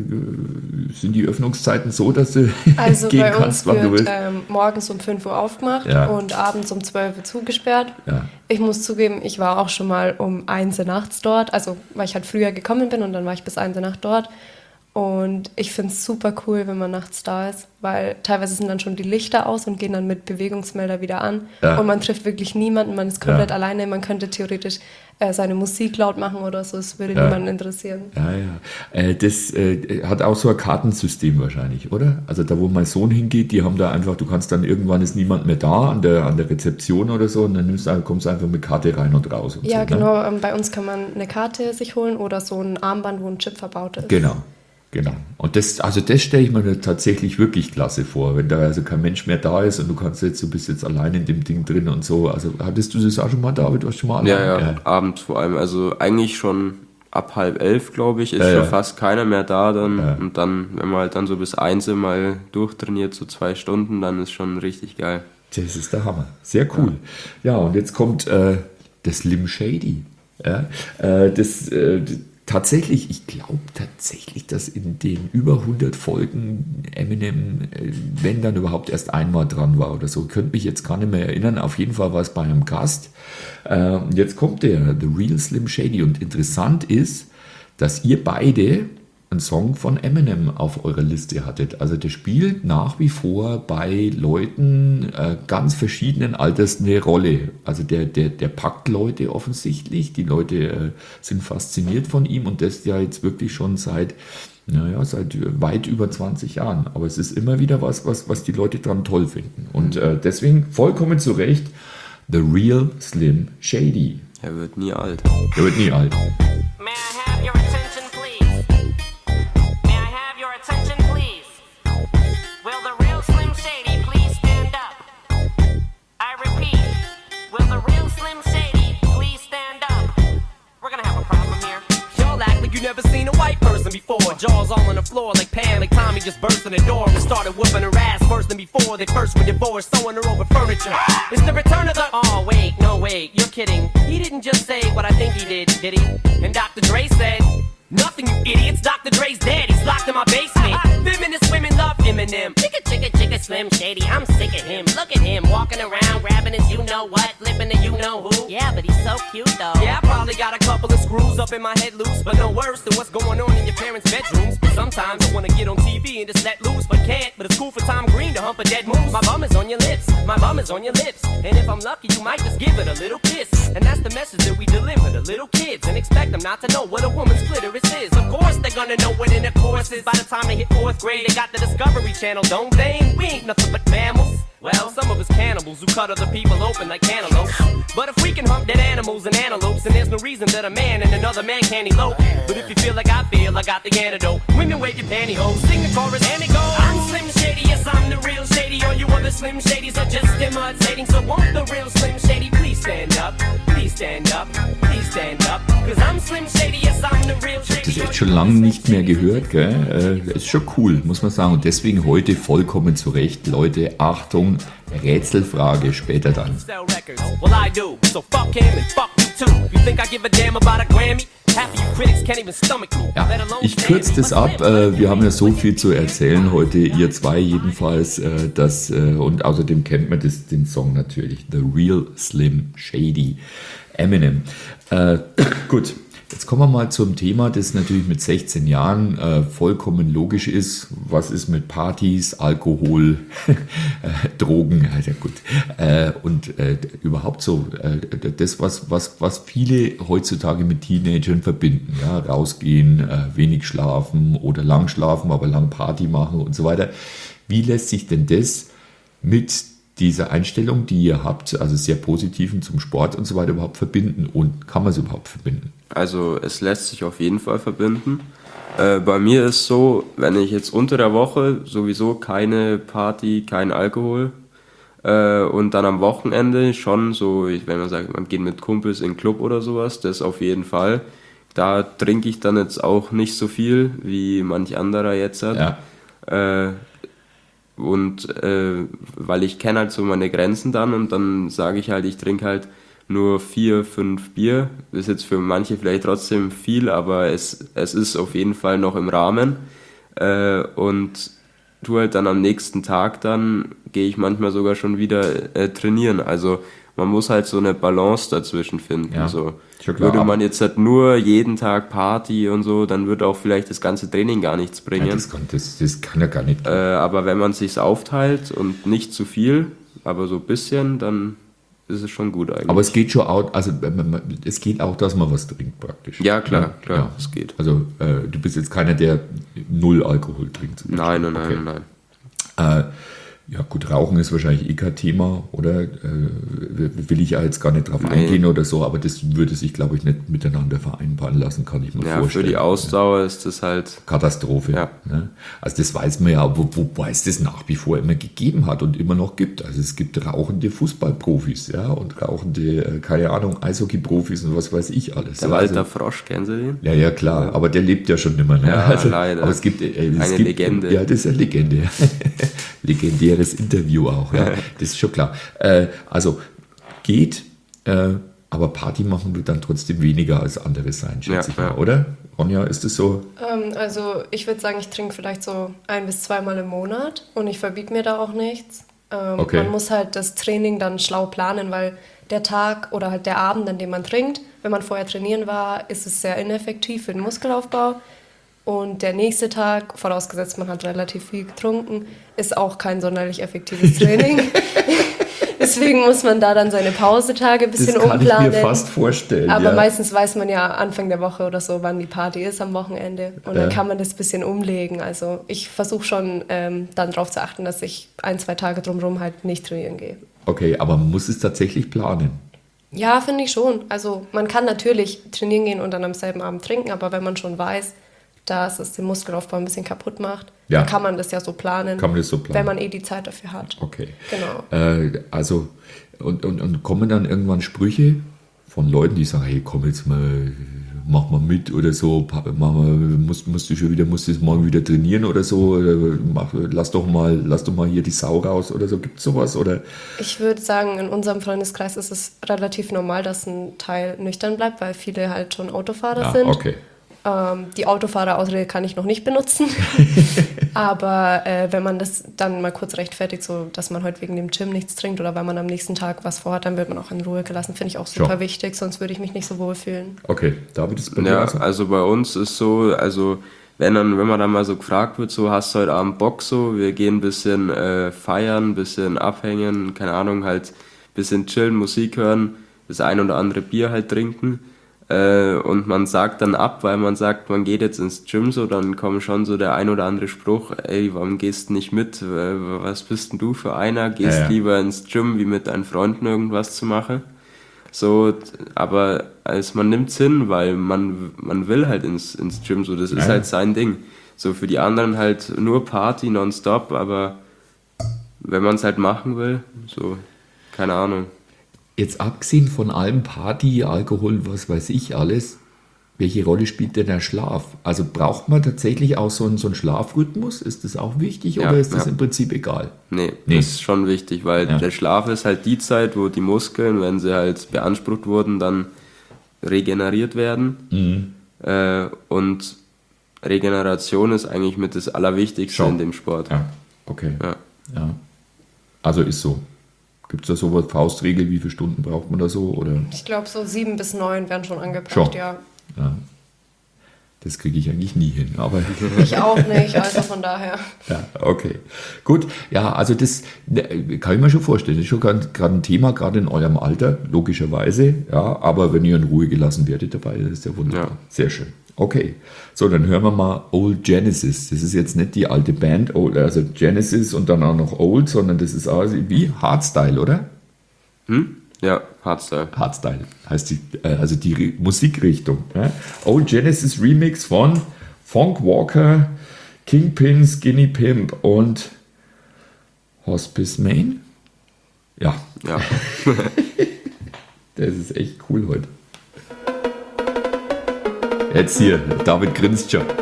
sind die Öffnungszeiten so, dass du also gehen bei kannst, uns wann du wird willst? Morgens um 5 Uhr aufgemacht und abends um 12 Uhr zugesperrt. Ja. Ich muss zugeben, ich war auch schon mal um 1 Uhr nachts dort, also weil ich halt früher gekommen bin und dann war ich bis 1 Uhr nachts dort. Und ich finde es super cool, wenn man nachts da ist, weil teilweise sind dann schon die Lichter aus und gehen dann mit Bewegungsmelder wieder an. Ja. Und man trifft wirklich niemanden, man ist komplett alleine. Man könnte theoretisch seine Musik laut machen oder so, es würde niemanden interessieren. Ja. Das hat auch so ein Kartensystem wahrscheinlich, oder? Also da, wo mein Sohn hingeht, die haben da einfach, du kannst dann, irgendwann ist niemand mehr da an der Rezeption oder so und dann kommst du einfach mit Karte rein und raus. Und ja, so, genau. Ne? Bei uns kann man eine Karte sich holen oder so ein Armband, wo ein Chip verbaut ist. Genau. Und das stelle ich mir tatsächlich wirklich klasse vor, wenn da also kein Mensch mehr da ist und du bist jetzt allein in dem Ding drin und so. Also hattest du das auch schon mal, David? Warst du schon mal allein? Ja, abends vor allem. Also eigentlich schon ab 10:30, glaube ich, ist schon fast keiner mehr da dann. Ja. Und dann, wenn man halt dann so bis 1 mal durchtrainiert, so 2 Stunden, dann ist schon richtig geil. Das ist der Hammer. Sehr cool. Ja, und jetzt kommt das Slim Shady. Ja, tatsächlich, ich glaube tatsächlich, dass in den über 100 Folgen Eminem, wenn dann überhaupt erst einmal dran war oder so, könnte mich jetzt gar nicht mehr erinnern. Auf jeden Fall war es bei einem Gast. Jetzt kommt der The Real Slim Shady und interessant ist, dass ihr beide einen Song von Eminem auf eurer Liste hattet. Also der spielt nach wie vor bei Leuten ganz verschiedenen Alters eine Rolle. Also der packt Leute offensichtlich. Die Leute sind fasziniert von ihm und das ja jetzt wirklich schon seit weit über 20 Jahren. Aber es ist immer wieder was die Leute dran toll finden. Und deswegen vollkommen zu Recht The Real Slim Shady. Er wird nie alt. Er wird nie alt. May I have your attention, please? May I have your attention, please? Will the real Slim Shady please stand up? I repeat, will the real Slim Shady please stand up? We're gonna have a problem here. Y'all act like you never seen a white person before. Jaws all on the floor like Pam, like Tommy Shorty just burst in the door and started whooping her ass worse than before. They first were divorced, sewing her over furniture. It's the return of the... Oh, wait, no, wait, you're kidding. He didn't just say what I think he did he? And Dr. Dre said... Nothing, you idiots. Dr. Dre's dead. He's locked in my basement. Feminist women love Eminem. Chicka, Slim Shady. I'm sick of him. Look at him walking around, grabbing his you-know-what, flipping the you-know-who. Yeah, but he's so cute, though. Yeah, I probably got a couple of screws up in my head loose, but no worse than what's going on in your parents' bedrooms. Sometimes I wanna get on TV and just let loose, but can't. But it's cool for Tom Green to hump a dead moose. My bum is on your lips. My bum is on your lips. And if I'm lucky, you might just give it a little kiss. And that's the message that we deliver to little kids, and expect them not to know what a woman's clitoris is. Of course they're gonna know what intercourse is. By the time they hit 4th grade, they got the Discovery Channel, don't they? And we ain't nothing but mammals. Well, some of us cannibals who cut other people open like cantaloupes. But if we can hump dead animals and antelopes, then there's no reason that a man and another man can't elope. But if you feel like I feel, I got the antidote. Women wave your pantyhose, sing the chorus and it goes. I'm Slim Shady, yes I'm the real Shady. All you other Slim Shadys are just imitating. So won't the real Slim Shady please stand up? Please stand up, please stand up. Cause I'm Slim Shady, yes I'm the real Shady. Das ist echt schon lange nicht mehr gehört, gell? Ist schon cool, muss man sagen. Und deswegen heute vollkommen zu Recht. Leute, Achtung, Rätselfrage später dann. Well, I do, so fuck him and fuck you too. You think I give a damn about a Grammy? Half of you critics can't even stomach me. Ja, ich kürze das ab. Wir haben ja so viel zu erzählen heute, ihr zwei jedenfalls. Und außerdem kennt man den Song natürlich. The Real Slim Shady. Eminem. Gut. Jetzt kommen wir mal zum Thema, das natürlich mit 16 Jahren vollkommen logisch ist. Was ist mit Partys, Alkohol, Drogen, also gut. Und überhaupt so das, was viele heutzutage mit Teenagern verbinden. Ja, rausgehen, wenig schlafen oder lang schlafen, aber lang Party machen und so weiter. Wie lässt sich denn das mit diese Einstellung, die ihr habt, also sehr positiven zum Sport und so weiter, überhaupt verbinden? Und kann man es überhaupt verbinden? Also es lässt sich auf jeden Fall verbinden. Bei mir ist so, wenn ich jetzt unter der Woche sowieso keine Party, kein Alkohol und dann am Wochenende schon so, wenn man sagt, man geht mit Kumpels in den Club oder sowas, das auf jeden Fall. Da trinke ich dann jetzt auch nicht so viel, wie manch anderer jetzt hat. Ja. Weil ich kenne halt so meine Grenzen dann und dann sage ich halt, ich trinke halt nur 4, 5 Bier. Ist jetzt für manche vielleicht trotzdem viel, aber es ist auf jeden Fall noch im Rahmen. Und tue halt dann am nächsten Tag, dann gehe ich manchmal sogar schon wieder trainieren. Also man muss halt so eine Balance dazwischen finden. Ja, so. Würde man jetzt halt nur jeden Tag Party und so, dann würde auch vielleicht das ganze Training gar nichts bringen. Ja, das kann ja gar nicht. Aber wenn man es sich aufteilt und nicht zu viel, aber so ein bisschen, dann ist es schon gut eigentlich. Aber es geht schon auch, also es geht auch, dass man was trinkt praktisch. Ja, klar, es geht. Also du bist jetzt keiner, der 0 Alkohol trinkt. Nein. Ja gut, Rauchen ist wahrscheinlich kein Thema, oder? Will ich ja jetzt gar nicht drauf eingehen oder so, aber das würde sich, glaube ich, nicht miteinander vereinbaren lassen, kann ich mir vorstellen. Für die Ausdauer ist das halt... Katastrophe. Ja. Ne? Also das weiß man ja, wobei es das nach wie vor immer gegeben hat und immer noch gibt. Also es gibt rauchende Fußballprofis, ja, und rauchende, keine Ahnung, Eishockey-Profis und was weiß ich alles. Der Walter Frosch, kennen Sie den? Ja, klar, ja. Aber der lebt ja schon nicht mehr. Ne? Ja, also, leider. Aber es gibt eine Legende. Ja, das ist eine Legende. Legendäres Interview auch, ja. Das ist schon klar. Also geht, aber Party machen wird dann trotzdem weniger als andere sein, schätze ich mal, oder? Ronja, ist das so? Also ich würde sagen, ich trinke vielleicht so 1 bis 2 Mal im Monat und ich verbiete mir da auch nichts. Man muss halt das Training dann schlau planen, weil der Tag oder halt der Abend, an dem man trinkt, wenn man vorher trainieren war, ist es sehr ineffektiv für den Muskelaufbau. Und der nächste Tag, vorausgesetzt man hat relativ viel getrunken, ist auch kein sonderlich effektives Training. Deswegen muss man da dann seine Pausetage ein bisschen umplanen. Das kann ich mir fast vorstellen. Aber meistens weiß man ja Anfang der Woche oder so, wann die Party ist am Wochenende. Und dann kann man das ein bisschen umlegen. Also ich versuche schon dann darauf zu achten, dass ich 1, 2 Tage drumherum halt nicht trainieren gehe. Okay, aber man muss es tatsächlich planen? Ja, finde ich schon. Also man kann natürlich trainieren gehen und dann am selben Abend trinken, aber wenn man schon weiß, dass es den Muskelaufbau ein bisschen kaputt macht, dann kann man das ja so planen, wenn man die Zeit dafür hat. Okay. Genau. Also, und kommen dann irgendwann Sprüche von Leuten, die sagen, hey, komm jetzt mal, mach mal mit oder so, musst du morgen wieder trainieren oder so, oder lass doch mal hier die Sau raus oder so, gibt's sowas, oder? Ich würde sagen, in unserem Freundeskreis ist es relativ normal, dass ein Teil nüchtern bleibt, weil viele halt schon Autofahrer sind. Okay. Die Autofahrerausrede kann ich noch nicht benutzen, aber wenn man das dann mal kurz rechtfertigt, so dass man heute wegen dem Gym nichts trinkt oder weil man am nächsten Tag was vorhat, dann wird man auch in Ruhe gelassen, finde ich auch super wichtig, sonst würde ich mich nicht so wohl fühlen. Okay, David ist bei dir. Ja, also bei uns ist so, also wenn man dann mal so gefragt wird, so hast du heute Abend Bock, so wir gehen ein bisschen feiern, ein bisschen abhängen, keine Ahnung, halt ein bisschen chillen, Musik hören, das ein oder andere Bier halt trinken. Und man sagt dann ab, weil man sagt, man geht jetzt ins Gym, so, dann kommt schon so der ein oder andere Spruch, ey, warum gehst du nicht mit? Was bist denn du für einer? Gehst lieber ins Gym, wie mit deinen Freunden irgendwas zu machen. So, aber man nimmt's hin, weil man will halt ins Gym, so, das ist halt sein Ding. So, für die anderen halt nur Party nonstop, aber wenn man es halt machen will, so, keine Ahnung. Jetzt abgesehen von allem Party, Alkohol, was weiß ich alles, welche Rolle spielt denn der Schlaf? Also braucht man tatsächlich auch so einen Schlafrhythmus? Ist das auch wichtig oder ist das im Prinzip egal? Nee, das ist schon wichtig, weil der Schlaf ist halt die Zeit, wo die Muskeln, wenn sie halt beansprucht wurden, dann regeneriert werden. Und Regeneration ist eigentlich mit das Allerwichtigste in dem Sport. Ja, okay. Ja. Also ist so. Gibt es da so eine Faustregel, wie viele Stunden braucht man da so? Oder? Ich glaube, so 7 bis 9 werden schon angebracht, ja. Das kriege ich eigentlich nie hin. Aber ich auch nicht, also von daher. Ja, okay. Gut, ja, also das kann ich mir schon vorstellen. Das ist schon gerade ein Thema, gerade in eurem Alter, logischerweise. Ja, aber wenn ihr in Ruhe gelassen werdet dabei, das ist ja wunderbar. Ja. Sehr schön. Okay, so, dann hören wir mal Old Genesis. Das ist jetzt nicht die alte Band, also Genesis und dann auch noch Old, sondern das ist auch wie Hardstyle, oder? Ja, Hardstyle. Hardstyle heißt die Musikrichtung. Ja? Old Genesis Remix von Funk Walker, Kingpin, Skinny Pimp und Hospice Main. Ja. Das ist echt cool heute. Jetzt hier, David grinst schon.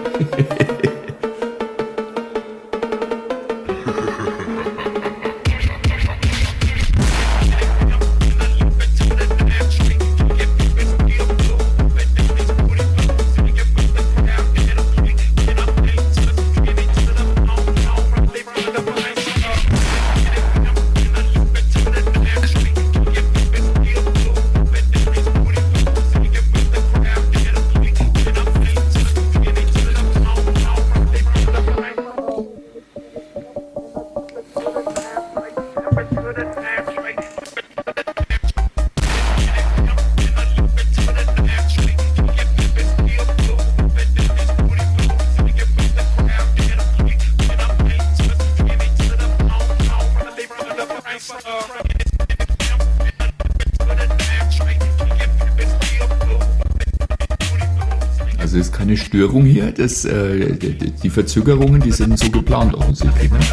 Also es ist keine Störung hier, die Verzögerungen, die sind so geplant offensichtlich. Ne?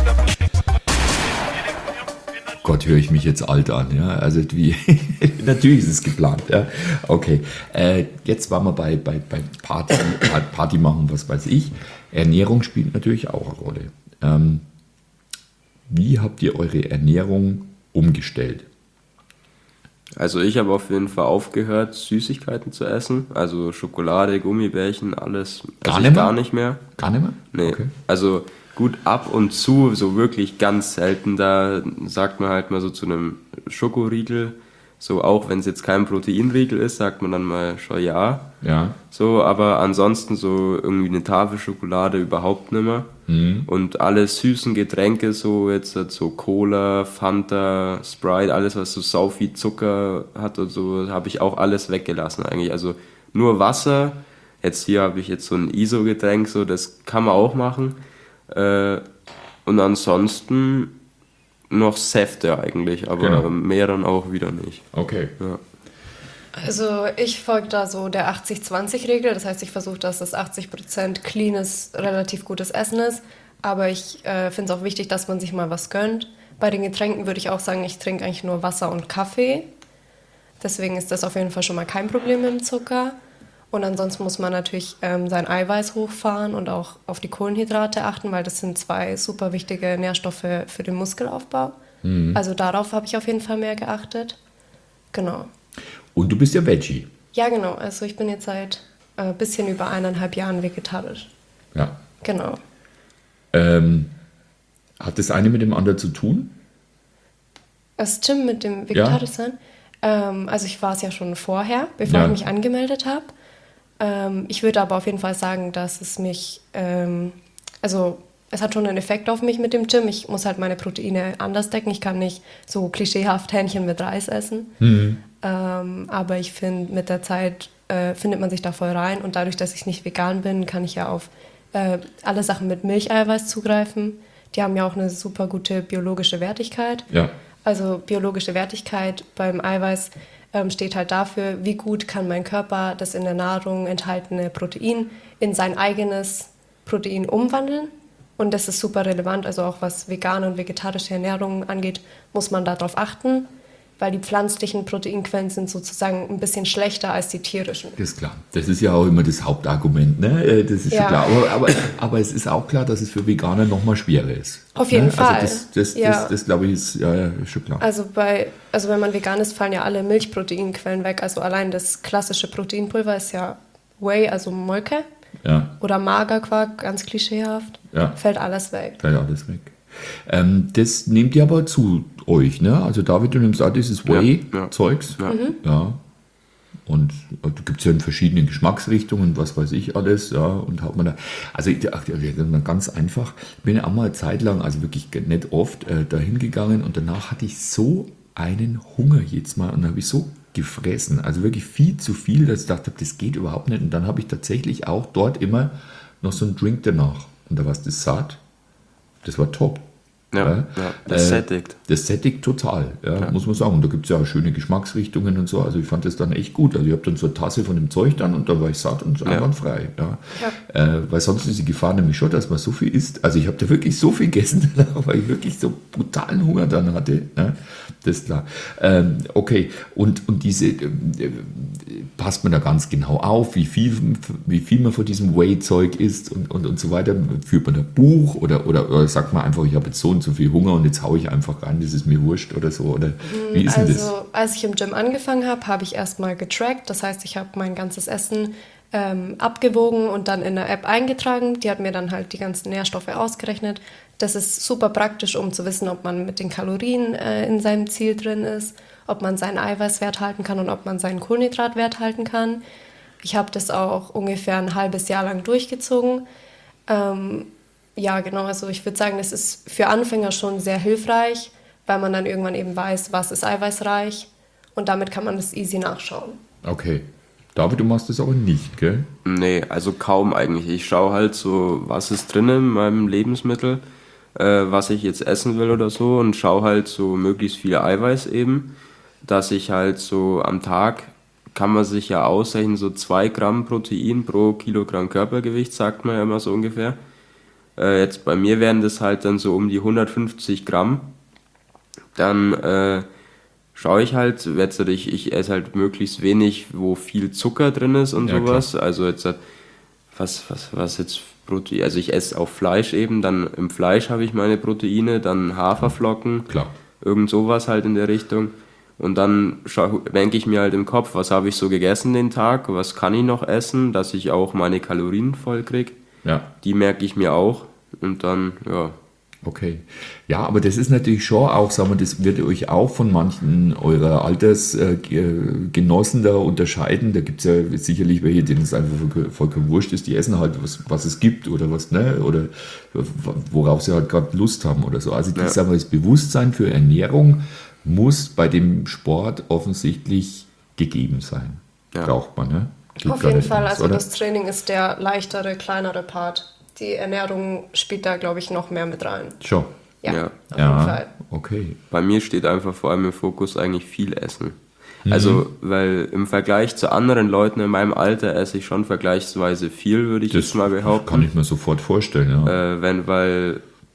Gott, höre ich mich jetzt alt an, ja? Also natürlich ist es geplant, ja. Okay, jetzt waren wir bei Party machen, was weiß ich. Ernährung spielt natürlich auch eine Rolle. Wie habt ihr eure Ernährung umgestellt? Also ich habe auf jeden Fall aufgehört, Süßigkeiten zu essen. Also Schokolade, Gummibärchen, alles. Gar nicht mehr. Gar nicht mehr? Nee. Okay. Also gut, ab und zu, so wirklich ganz selten, da sagt man halt mal so zu einem Schokoriegel, so auch wenn es jetzt kein Proteinriegel ist, sagt man dann mal schon ja. Ja. So, aber ansonsten so irgendwie eine Tafel Schokolade überhaupt nicht mehr. Und alle süßen Getränke, so jetzt so Cola, Fanta, Sprite, alles was so sau viel Zucker hat und so, habe ich auch alles weggelassen eigentlich. Also nur Wasser, jetzt hier habe ich jetzt so ein ISO-Getränk, so das kann man auch machen. Und ansonsten noch Säfte eigentlich, aber mehr dann auch wieder nicht. Okay. Ja. Also ich folge da so der 80-20-Regel, das heißt, ich versuche, dass das 80% cleanes, relativ gutes Essen ist, aber ich finde es auch wichtig, dass man sich mal was gönnt. Bei den Getränken würde ich auch sagen, ich trinke eigentlich nur Wasser und Kaffee, deswegen ist das auf jeden Fall schon mal kein Problem mit dem Zucker. Und ansonsten muss man natürlich sein Eiweiß hochfahren und auch auf die Kohlenhydrate achten, weil das sind 2 super wichtige Nährstoffe für den Muskelaufbau. Also darauf habe ich auf jeden Fall mehr geachtet. Genau. Und du bist ja Veggie. Ja, genau. Also ich bin jetzt seit ein bisschen über 1,5 Jahren vegetarisch. Ja. Genau. Hat das eine mit dem anderen zu tun? Das Gym mit dem Vegetarischsein? Also ich war es ja schon vorher, bevor ich mich angemeldet habe. Ich würde aber auf jeden Fall sagen, dass es mich, also es hat schon einen Effekt auf mich mit dem Gym. Ich muss halt meine Proteine anders decken. Ich kann nicht so klischeehaft Hähnchen mit Reis essen. Aber ich finde, mit der Zeit findet man sich da voll rein. Und dadurch, dass ich nicht vegan bin, kann ich ja auf alle Sachen mit Milcheiweiß zugreifen. Die haben ja auch eine super gute biologische Wertigkeit. Ja. Also biologische Wertigkeit beim Eiweiß steht halt dafür, wie gut kann mein Körper das in der Nahrung enthaltene Protein in sein eigenes Protein umwandeln. Und das ist super relevant, also auch was vegane und vegetarische Ernährung angeht, muss man darauf achten, weil die pflanzlichen Proteinquellen sind sozusagen ein bisschen schlechter als die tierischen. Das ist klar. Das ist ja auch immer das Hauptargument, ne? Das ist schon klar. Aber es ist auch klar, dass es für Veganer noch mal schwerer ist. Auf jeden Fall. Also das glaube ich, ist ja schon klar. Also wenn man vegan ist, fallen ja alle Milchproteinquellen weg. Also allein das klassische Proteinpulver ist ja Whey, also Molke. Ja. Oder Magerquark, ganz klischeehaft. Ja. Fällt alles weg. Das nehmt ihr aber zu euch, ne? Also David, du nimmst auch dieses Whey-Zeugs. Ja. Und da gibt es ja in verschiedenen Geschmacksrichtungen, was weiß ich alles, ja, und hat man da, also ganz einfach, ich bin ja auch mal eine Zeit lang, also wirklich nicht oft, da hingegangen und danach hatte ich so einen Hunger jetzt mal und dann habe ich so gefressen, also wirklich viel zu viel, dass ich dachte, das geht überhaupt nicht und dann habe ich tatsächlich auch dort immer noch so einen Drink danach und da war es das satt, das war top. Ja, das sättigt. Das sättigt total, muss man sagen. Und da gibt es ja auch schöne Geschmacksrichtungen und so. Also ich fand das dann echt gut. Also ich habe dann so eine Tasse von dem Zeug dann und da war ich satt und einwandfrei. Ja. Weil sonst ist die Gefahr nämlich schon, dass man so viel isst. Also ich habe da wirklich so viel gegessen, weil ich wirklich so brutalen Hunger dann hatte. Ja. Das ist klar. Okay, und diese passt man da ganz genau auf, wie viel man von diesem Whey-Zeug isst und so weiter. Führt man ein Buch oder sagt man einfach, ich habe jetzt so und so viel Hunger und jetzt haue ich einfach rein, das ist mir wurscht oder so? Oder wie ist denn das? Also als ich im Gym angefangen habe ich erstmal getrackt. Das heißt, ich habe mein ganzes Essen abgewogen und dann in der App eingetragen. Die hat mir dann halt die ganzen Nährstoffe ausgerechnet. Das ist super praktisch, um zu wissen, ob man mit den Kalorien in seinem Ziel drin ist, ob man seinen Eiweißwert halten kann und ob man seinen Kohlenhydratwert halten kann. Ich habe das auch ungefähr ein halbes Jahr lang durchgezogen. Ja, genau, also ich würde sagen, das ist für Anfänger schon sehr hilfreich, weil man dann irgendwann eben weiß, was ist eiweißreich und damit kann man das easy nachschauen. Okay. David, du machst das aber nicht, gell? Nee, also kaum eigentlich. Ich schaue halt so, was ist drin in meinem Lebensmittel, was ich jetzt essen will oder so und schaue halt so möglichst viel Eiweiß eben, dass ich halt so am Tag, kann man sich ja ausrechnen, so 2 Gramm Protein pro Kilogramm Körpergewicht, sagt man ja immer so ungefähr. Jetzt bei mir wären das halt dann so um die 150 Gramm. Dann schaue ich halt, ich esse halt möglichst wenig, wo viel Zucker drin ist und sowas. Klar. Also jetzt, was jetzt Protein, also ich esse auch Fleisch eben, dann im Fleisch habe ich meine Proteine, dann Haferflocken, irgend sowas halt in der Richtung. Und dann denke ich mir halt im Kopf, was habe ich so gegessen den Tag, was kann ich noch essen, dass ich auch meine Kalorien voll kriege. Ja. Die merke ich mir auch und dann, ja. Okay. Ja, aber das ist natürlich schon auch, sagen wir, das wird euch auch von manchen eurer Altersgenossen da unterscheiden. Da gibt es ja sicherlich welche, denen es einfach vollkommen wurscht ist. Die essen halt, was es gibt oder was, ne? Oder worauf sie halt gerade Lust haben oder so. Also die, sagen wir, das Bewusstsein für Ernährung muss bei dem Sport offensichtlich gegeben sein. Ja. Braucht man, ne? Auf jeden Fall, also das Training ist der leichtere, kleinere Part. Die Ernährung spielt da, glaube ich, noch mehr mit rein. Schon. Ja, auf jeden Fall. Okay. Bei mir steht einfach vor allem im Fokus eigentlich viel Essen. Also, weil im Vergleich zu anderen Leuten in meinem Alter esse ich schon vergleichsweise viel, würde ich jetzt mal behaupten. Kann ich mir sofort vorstellen, ja. Weil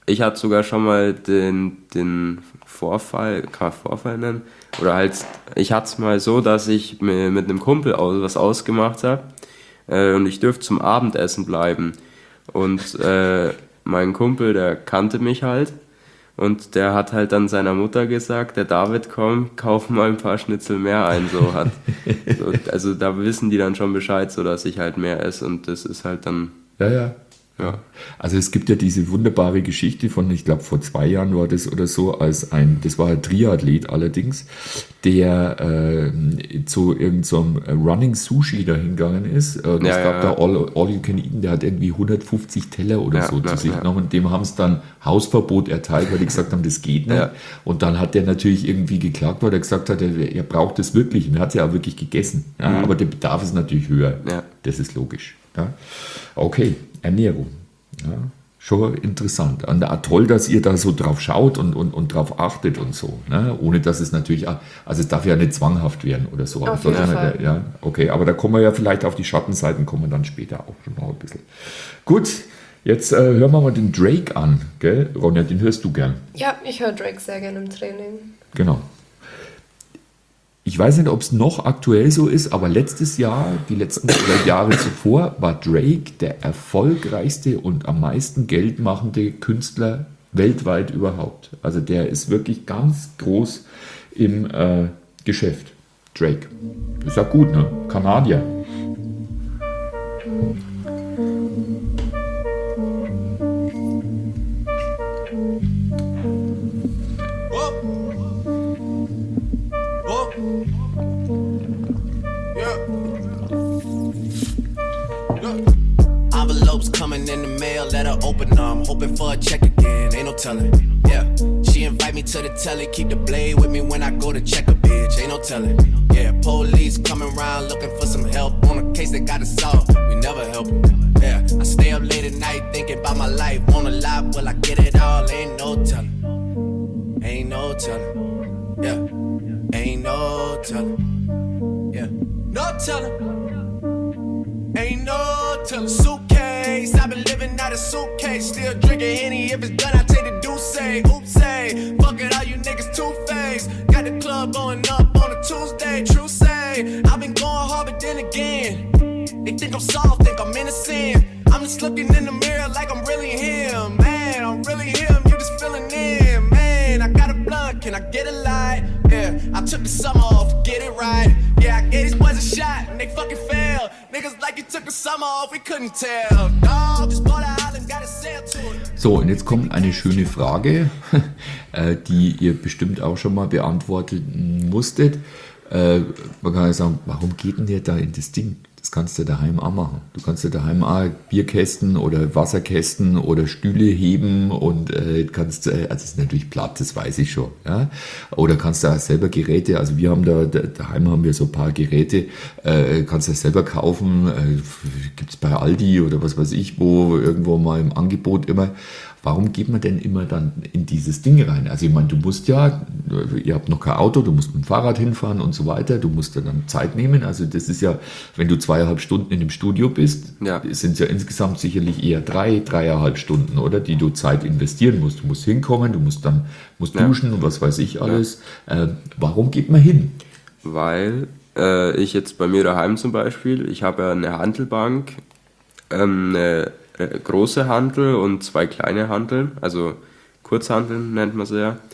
ich hatte sogar schon mal den Vorfall, kann man Vorfall nennen? Oder halt, ich hatte es mal so, dass ich mir mit einem Kumpel was ausgemacht habe und ich dürfte zum Abendessen bleiben. Und mein Kumpel, der kannte mich halt und der hat halt dann seiner Mutter gesagt, der David, komm, kauf mal ein paar Schnitzel mehr ein. Also da wissen die dann schon Bescheid, so dass ich halt mehr esse und das ist halt dann... Ja. Ja. Also es gibt ja diese wunderbare Geschichte von, ich glaube vor 2 Jahren war das oder so, das war ein Triathlet allerdings, der zu irgendeinem so Running Sushi dahingegangen ist. Es gab da All You Can Eat, der hat irgendwie 150 Teller oder so zu sich genommen. Und dem haben es dann Hausverbot erteilt, weil die gesagt haben, das geht nicht. Ja. Und dann hat der natürlich irgendwie geklagt, weil er gesagt hat, er braucht das wirklich. Und er hat es ja auch wirklich gegessen. Ja, aber der Bedarf ist natürlich höher. Ja. Das ist logisch. Ja. Okay. Ernährung. Ja, schon interessant. Und toll, dass ihr da so drauf schaut und drauf achtet und so. Ne? Ohne dass es natürlich, also es darf ja nicht zwanghaft werden oder so. Auf jeden Fall. Ja, okay, aber da kommen wir ja vielleicht auf die Schattenseiten, kommen wir dann später auch schon mal ein bisschen. Gut, jetzt hören wir mal den Drake an, gell? Ronja, den hörst du gern. Ja, ich höre Drake sehr gerne im Training. Genau. Ich weiß nicht, ob es noch aktuell so ist, aber letztes Jahr, die letzten 2 Jahre zuvor, war Drake der erfolgreichste und am meisten Geld machende Künstler weltweit überhaupt. Also der ist wirklich ganz groß im Geschäft. Drake. Ist ja gut, ne? Kanadier. Envelopes coming in the mail, let her open them. Hoping for a check again, ain't no telling. Yeah, she invite me to the telly, keep the blade with me when I go to check a bitch, ain't no telling. Yeah, police coming around looking for some help on a case they gotta solve. We never help 'em. Yeah, I stay up late at night thinking about my life. Wanna lie, will I get it all? Ain't no telling. Ain't no telling. Yeah, ain't no telling. Yeah, no telling. Ain't no telling. Suitcase, I've been living out of suitcase. Still drinking Henny, if it's done, I take the deuce. Oops, say, fuck it, all you niggas two-faced. Got the club going up on a Tuesday, true say. I've been going hard, but then again, they think I'm soft, think I'm innocent. I'm just looking in the mirror like I'm really him. Man, I'm really him, you just feeling in. Man, I got a blunt, can I get a light? Yeah, I took the summer off to get it right. Yeah, I gave these boys a shot and they fucking failed. Niggas like you took the summer off, we couldn't tell. Dog, just bought a island, got a sail to it. So, und jetzt kommt eine schöne Frage, die ihr bestimmt auch schon mal beantworten musstet. Man kann ja sagen, warum geht denn der da in das Ding? Das kannst du daheim auch machen. Du kannst ja daheim auch Bierkästen oder Wasserkästen oder Stühle heben und kannst, also das ist natürlich platt, das weiß ich schon. Ja? Oder kannst du auch selber Geräte, also wir haben daheim haben wir so ein paar Geräte, kannst du selber kaufen, gibt es bei Aldi oder was weiß ich, wo irgendwo mal im Angebot immer. Warum geht man denn immer dann in dieses Ding rein? Also ich meine, du musst ja, ihr habt noch kein Auto, du musst mit dem Fahrrad hinfahren und so weiter, du musst dann Zeit nehmen. Also das ist ja, wenn du 2,5 Stunden in dem Studio bist, sind es ja insgesamt sicherlich eher 3,5 Stunden, oder? Die du Zeit investieren musst. Du musst hinkommen, du musst duschen und was weiß ich alles. Warum geht man hin? Weil ich jetzt bei mir daheim zum Beispiel, ich habe ja eine Hantelbank, eine große Hantel und 2 kleine Hanteln, also Kurzhanteln nennt man sie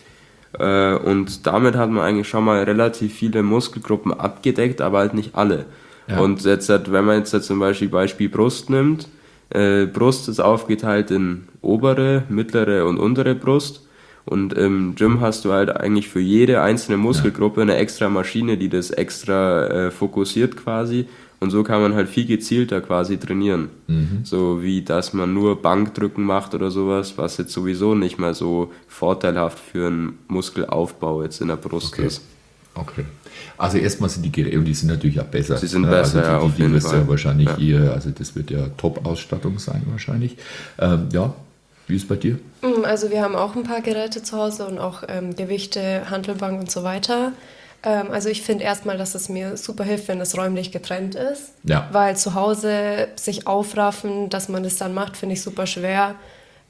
ja. Und damit hat man eigentlich schon mal relativ viele Muskelgruppen abgedeckt, aber halt nicht alle. Ja. Und jetzt, wenn man jetzt zum Beispiel Brust nimmt, Brust ist aufgeteilt in obere, mittlere und untere Brust. Und im Gym hast du halt eigentlich für jede einzelne Muskelgruppe eine extra Maschine, die das extra fokussiert quasi. Und so kann man halt viel gezielter quasi trainieren. Mhm. So wie, dass man nur Bankdrücken macht oder sowas, was jetzt sowieso nicht mehr so vorteilhaft für einen Muskelaufbau jetzt in der Brust ist. Okay. Also erstmal sind die Geräte, und die sind natürlich auch besser. Sie sind besser, also ja, auf jeden Fall. Ja wahrscheinlich hier, also das wird ja Top-Ausstattung sein wahrscheinlich. Ja, wie ist es bei dir? Also wir haben auch ein paar Geräte zu Hause und auch Gewichte, Hantelbank und so weiter. Also ich finde erstmal, dass es mir super hilft, wenn es räumlich getrennt ist. Ja. Weil zu Hause sich aufraffen, dass man das dann macht, finde ich super schwer.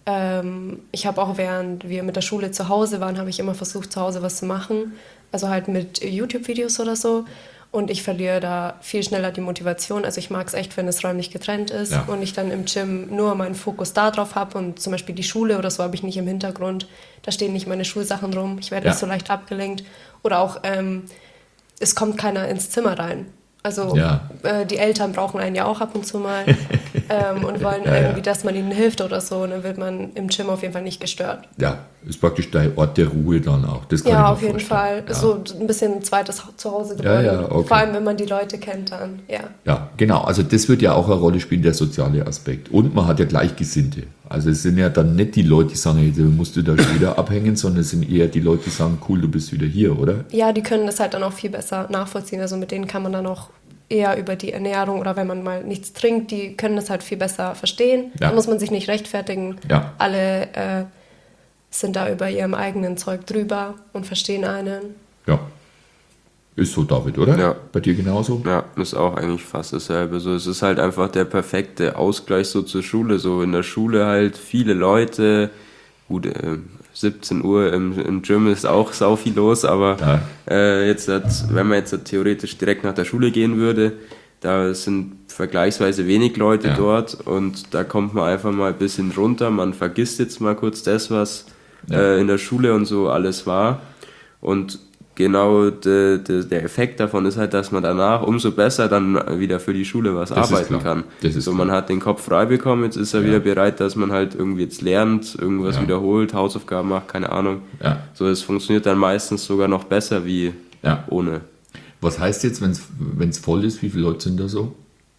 Ich habe auch, während wir mit der Schule zu Hause waren, habe ich immer versucht, zu Hause was zu machen. Also halt mit YouTube-Videos oder so. Und ich verliere da viel schneller die Motivation. Also ich mag es echt, wenn es räumlich getrennt ist und ich dann im Gym nur meinen Fokus da drauf habe. Und zum Beispiel die Schule oder so habe ich nicht im Hintergrund. Da stehen nicht meine Schulsachen rum. Ich werde nicht so leicht abgelenkt. Oder auch, es kommt keiner ins Zimmer rein. Also die Eltern brauchen einen ja auch ab und zu mal und wollen irgendwie, dass man ihnen hilft oder so. Und dann wird man im Gym auf jeden Fall nicht gestört. Ja, ist praktisch dein Ort der Ruhe dann auch. Das kann ich mir auf jeden vorstellen. Fall. So ein bisschen ein zweites Zuhause geworden. Okay. Vor allem, wenn man die Leute kennt dann, Ja, genau. Also das wird ja auch eine Rolle spielen, der soziale Aspekt. Und man hat ja Gleichgesinnte. Also es sind ja dann nicht die Leute, die sagen, hey, du musst du da schon wieder abhängen, sondern es sind eher die Leute, die sagen, cool, du bist wieder hier, oder? Ja, die können das halt dann auch viel besser nachvollziehen. Also mit denen kann man dann auch eher über die Ernährung oder wenn man mal nichts trinkt, die können das halt viel besser verstehen. Da muss man sich nicht rechtfertigen. Ja. Alle sind da über ihrem eigenen Zeug drüber und verstehen einen. Ja. Ist so, David, oder? Ja. Bei dir genauso? Ja, ist auch eigentlich fast dasselbe. So, es ist halt einfach der perfekte Ausgleich so zur Schule. So in der Schule halt viele Leute, gut, 17 Uhr im Gym ist auch sau viel los, aber jetzt wenn man jetzt theoretisch direkt nach der Schule gehen würde, da sind vergleichsweise wenig Leute dort und da kommt man einfach mal ein bisschen runter. Man vergisst jetzt mal kurz das, was in der Schule und so alles war. Und genau der Effekt davon ist halt, dass man danach umso besser dann wieder für die Schule was arbeiten kann. So, man hat den Kopf frei bekommen, jetzt ist er wieder bereit, dass man halt irgendwie jetzt lernt, irgendwas wiederholt, Hausaufgaben macht, keine Ahnung. Ja. So, es funktioniert dann meistens sogar noch besser wie ohne. Was heißt jetzt, wenn es voll ist, wie viele Leute sind da so?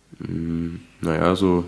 Naja, so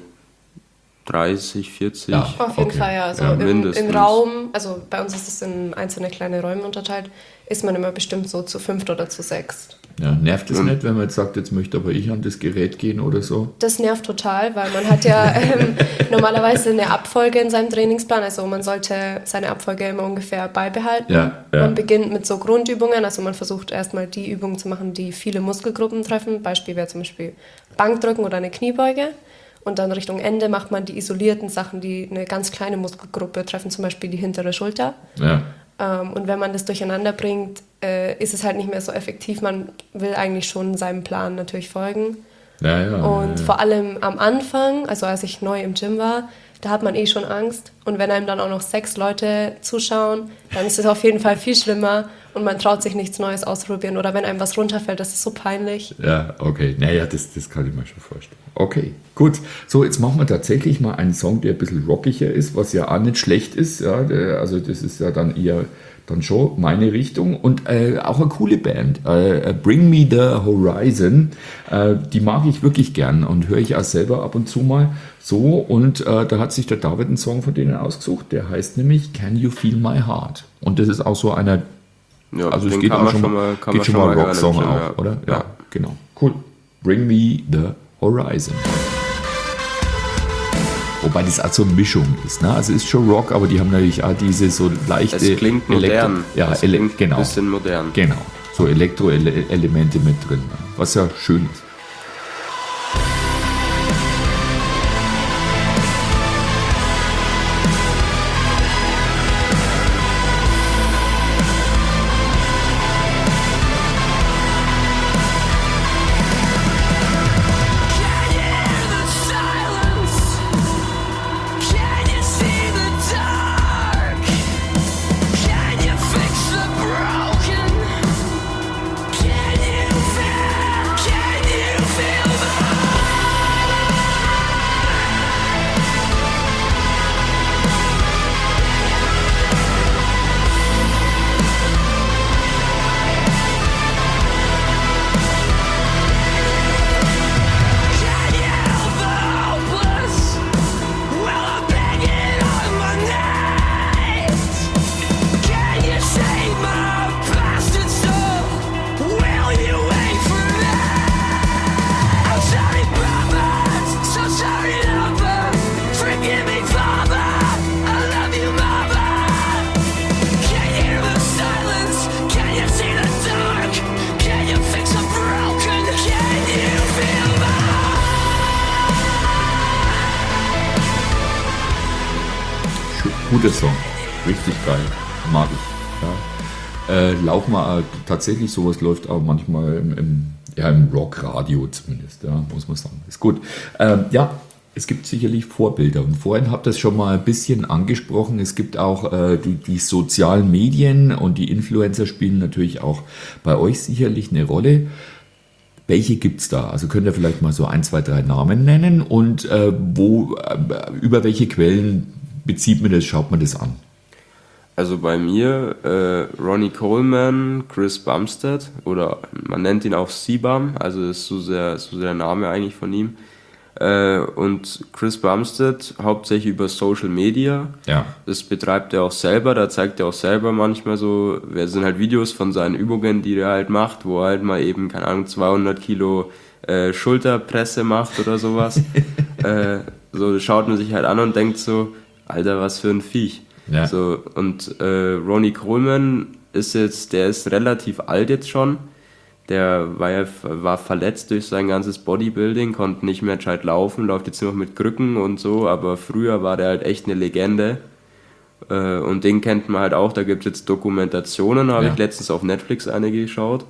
30, 40. Ja, auf jeden Fall, ja. Also im Raum, also bei uns ist es in einzelne kleine Räume unterteilt, ist man immer bestimmt so zu 5 oder zu 6. Ja, nervt es nicht, wenn man jetzt sagt, jetzt möchte aber ich an das Gerät gehen oder so? Das nervt total, weil man hat ja normalerweise eine Abfolge in seinem Trainingsplan, also man sollte seine Abfolge immer ungefähr beibehalten. Ja. Man beginnt mit so Grundübungen, also man versucht erstmal die Übungen zu machen, die viele Muskelgruppen treffen. Beispiel wäre zum Beispiel Bankdrücken oder eine Kniebeuge. Und dann Richtung Ende macht man die isolierten Sachen, die eine ganz kleine Muskelgruppe treffen, zum Beispiel die hintere Schulter. Ja. Und wenn man das durcheinander bringt, ist es halt nicht mehr so effektiv. Man will eigentlich schon seinem Plan natürlich folgen. Und vor allem am Anfang, also als ich neu im Gym war, da hat man schon Angst. Und wenn einem dann auch noch 6 Leute zuschauen, dann ist es auf jeden Fall viel schlimmer und man traut sich nichts Neues auszuprobieren. Oder wenn einem was runterfällt, das ist so peinlich. Ja, okay. Naja, das kann ich mir schon vorstellen. Okay, gut. So, jetzt machen wir tatsächlich mal einen Song, der ein bisschen rockiger ist, was ja auch nicht schlecht ist. Ja, also das ist ja dann eher dann schon meine Richtung. Und auch eine coole Band, Bring Me The Horizon, die mag ich wirklich gern und höre ich auch selber ab und zu mal so. Und da hat sich der David einen Song von denen ausgesucht, der heißt nämlich Can You Feel My Heart? Und das ist auch so einer, also es geht auch schon mal Rocksong auch, oder? Ja, genau. Cool. Bring Me The Horizon. Wobei das auch so eine Mischung ist, ne? Also es ist schon Rock, aber die haben natürlich auch diese so leichte... Es klingt modern. Es klingt ein bisschen modern. Genau, so Elektro-Elemente mit drin, was ja schön ist. Can you guter Song. Richtig geil. Mag ich. Ja. Laufen wir tatsächlich, sowas läuft auch manchmal im Rockradio zumindest, ja, muss man sagen. Ist gut. Ja, es gibt sicherlich Vorbilder. Und vorhin habt ihr es schon mal ein bisschen angesprochen. Es gibt auch die sozialen Medien und die Influencer spielen natürlich auch bei euch sicherlich eine Rolle. Welche gibt es da? Also könnt ihr vielleicht mal so 1, 2, 3 Namen nennen und über welche Quellen bezieht man das, schaut man das an? Also bei mir Ronnie Coleman, Chris Bumstead oder man nennt ihn auch C-Bum, also das ist so der Name eigentlich von ihm. Und Chris Bumstead hauptsächlich über Social Media. Ja. Das betreibt er auch selber, da zeigt er auch selber manchmal so, das sind halt Videos von seinen Übungen, die er halt macht, wo er halt mal eben, keine Ahnung, 200 Kilo Schulterpresse macht oder sowas. So schaut man sich halt an und denkt so, Alter, was für ein Viech. Ja. So, und Ronnie Coleman der ist relativ alt jetzt schon. Der war verletzt durch sein ganzes Bodybuilding, konnte nicht mehr gescheit laufen, läuft jetzt nur noch mit Krücken und so, aber früher war der halt echt eine Legende. Und den kennt man halt auch, da gibt es jetzt Dokumentationen, habe ich letztens auf Netflix eine geschaut.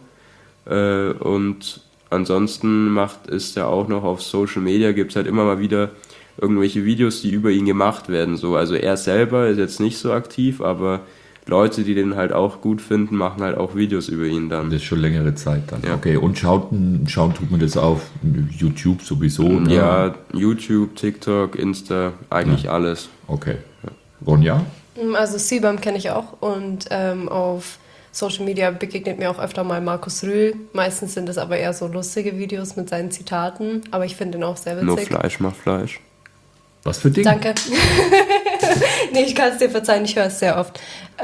Und ansonsten ist er auch noch auf Social Media, gibt es halt immer mal wieder irgendwelche Videos, die über ihn gemacht werden. So. Also er selber ist jetzt nicht so aktiv, aber Leute, die den halt auch gut finden, machen halt auch Videos über ihn dann. Das ist schon längere Zeit dann. Ja. Okay, und schauen tut man das auf YouTube sowieso? Ne? Ja, YouTube, TikTok, Insta, eigentlich alles. Okay. Ronja? Also C-Bum kenne ich auch und auf Social Media begegnet mir auch öfter mal Markus Rühl. Meistens sind es aber eher so lustige Videos mit seinen Zitaten, aber ich finde ihn auch sehr witzig. Nur Fleisch macht Fleisch. Was für Dinge? Danke. Nee, ich kann es dir verzeihen, ich höre es sehr oft.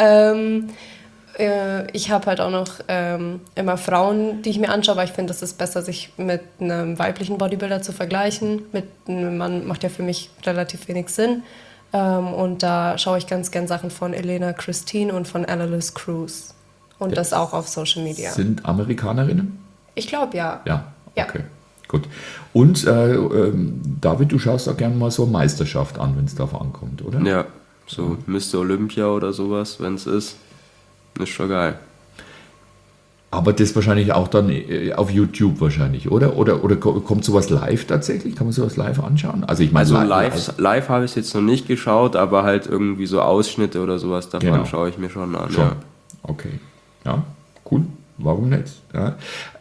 Ich habe halt auch noch immer Frauen, die ich mir anschaue, weil ich finde, es ist besser, sich mit einem weiblichen Bodybuilder zu vergleichen. Mit einem Mann macht ja für mich relativ wenig Sinn. Und da schaue ich ganz gern Sachen von Elena Christine und von Annalise Cruz. Und das auch auf Social Media. Sind Amerikanerinnen? Ich glaube, ja. Ja, okay. Gut. Und David, du schaust auch gerne mal so eine Meisterschaft an, wenn es darauf ankommt, oder? Ja, so Mr. Olympia oder sowas, wenn es ist. Ist schon geil. Aber das wahrscheinlich auch dann auf YouTube wahrscheinlich, oder? Oder kommt sowas live tatsächlich? Kann man sowas live anschauen? Also ich meine, live habe ich es jetzt noch nicht geschaut, aber halt irgendwie so Ausschnitte oder sowas davon schaue ich mir schon an. Schon. Ja. Okay. Ja, cool. Warum nicht? Ja.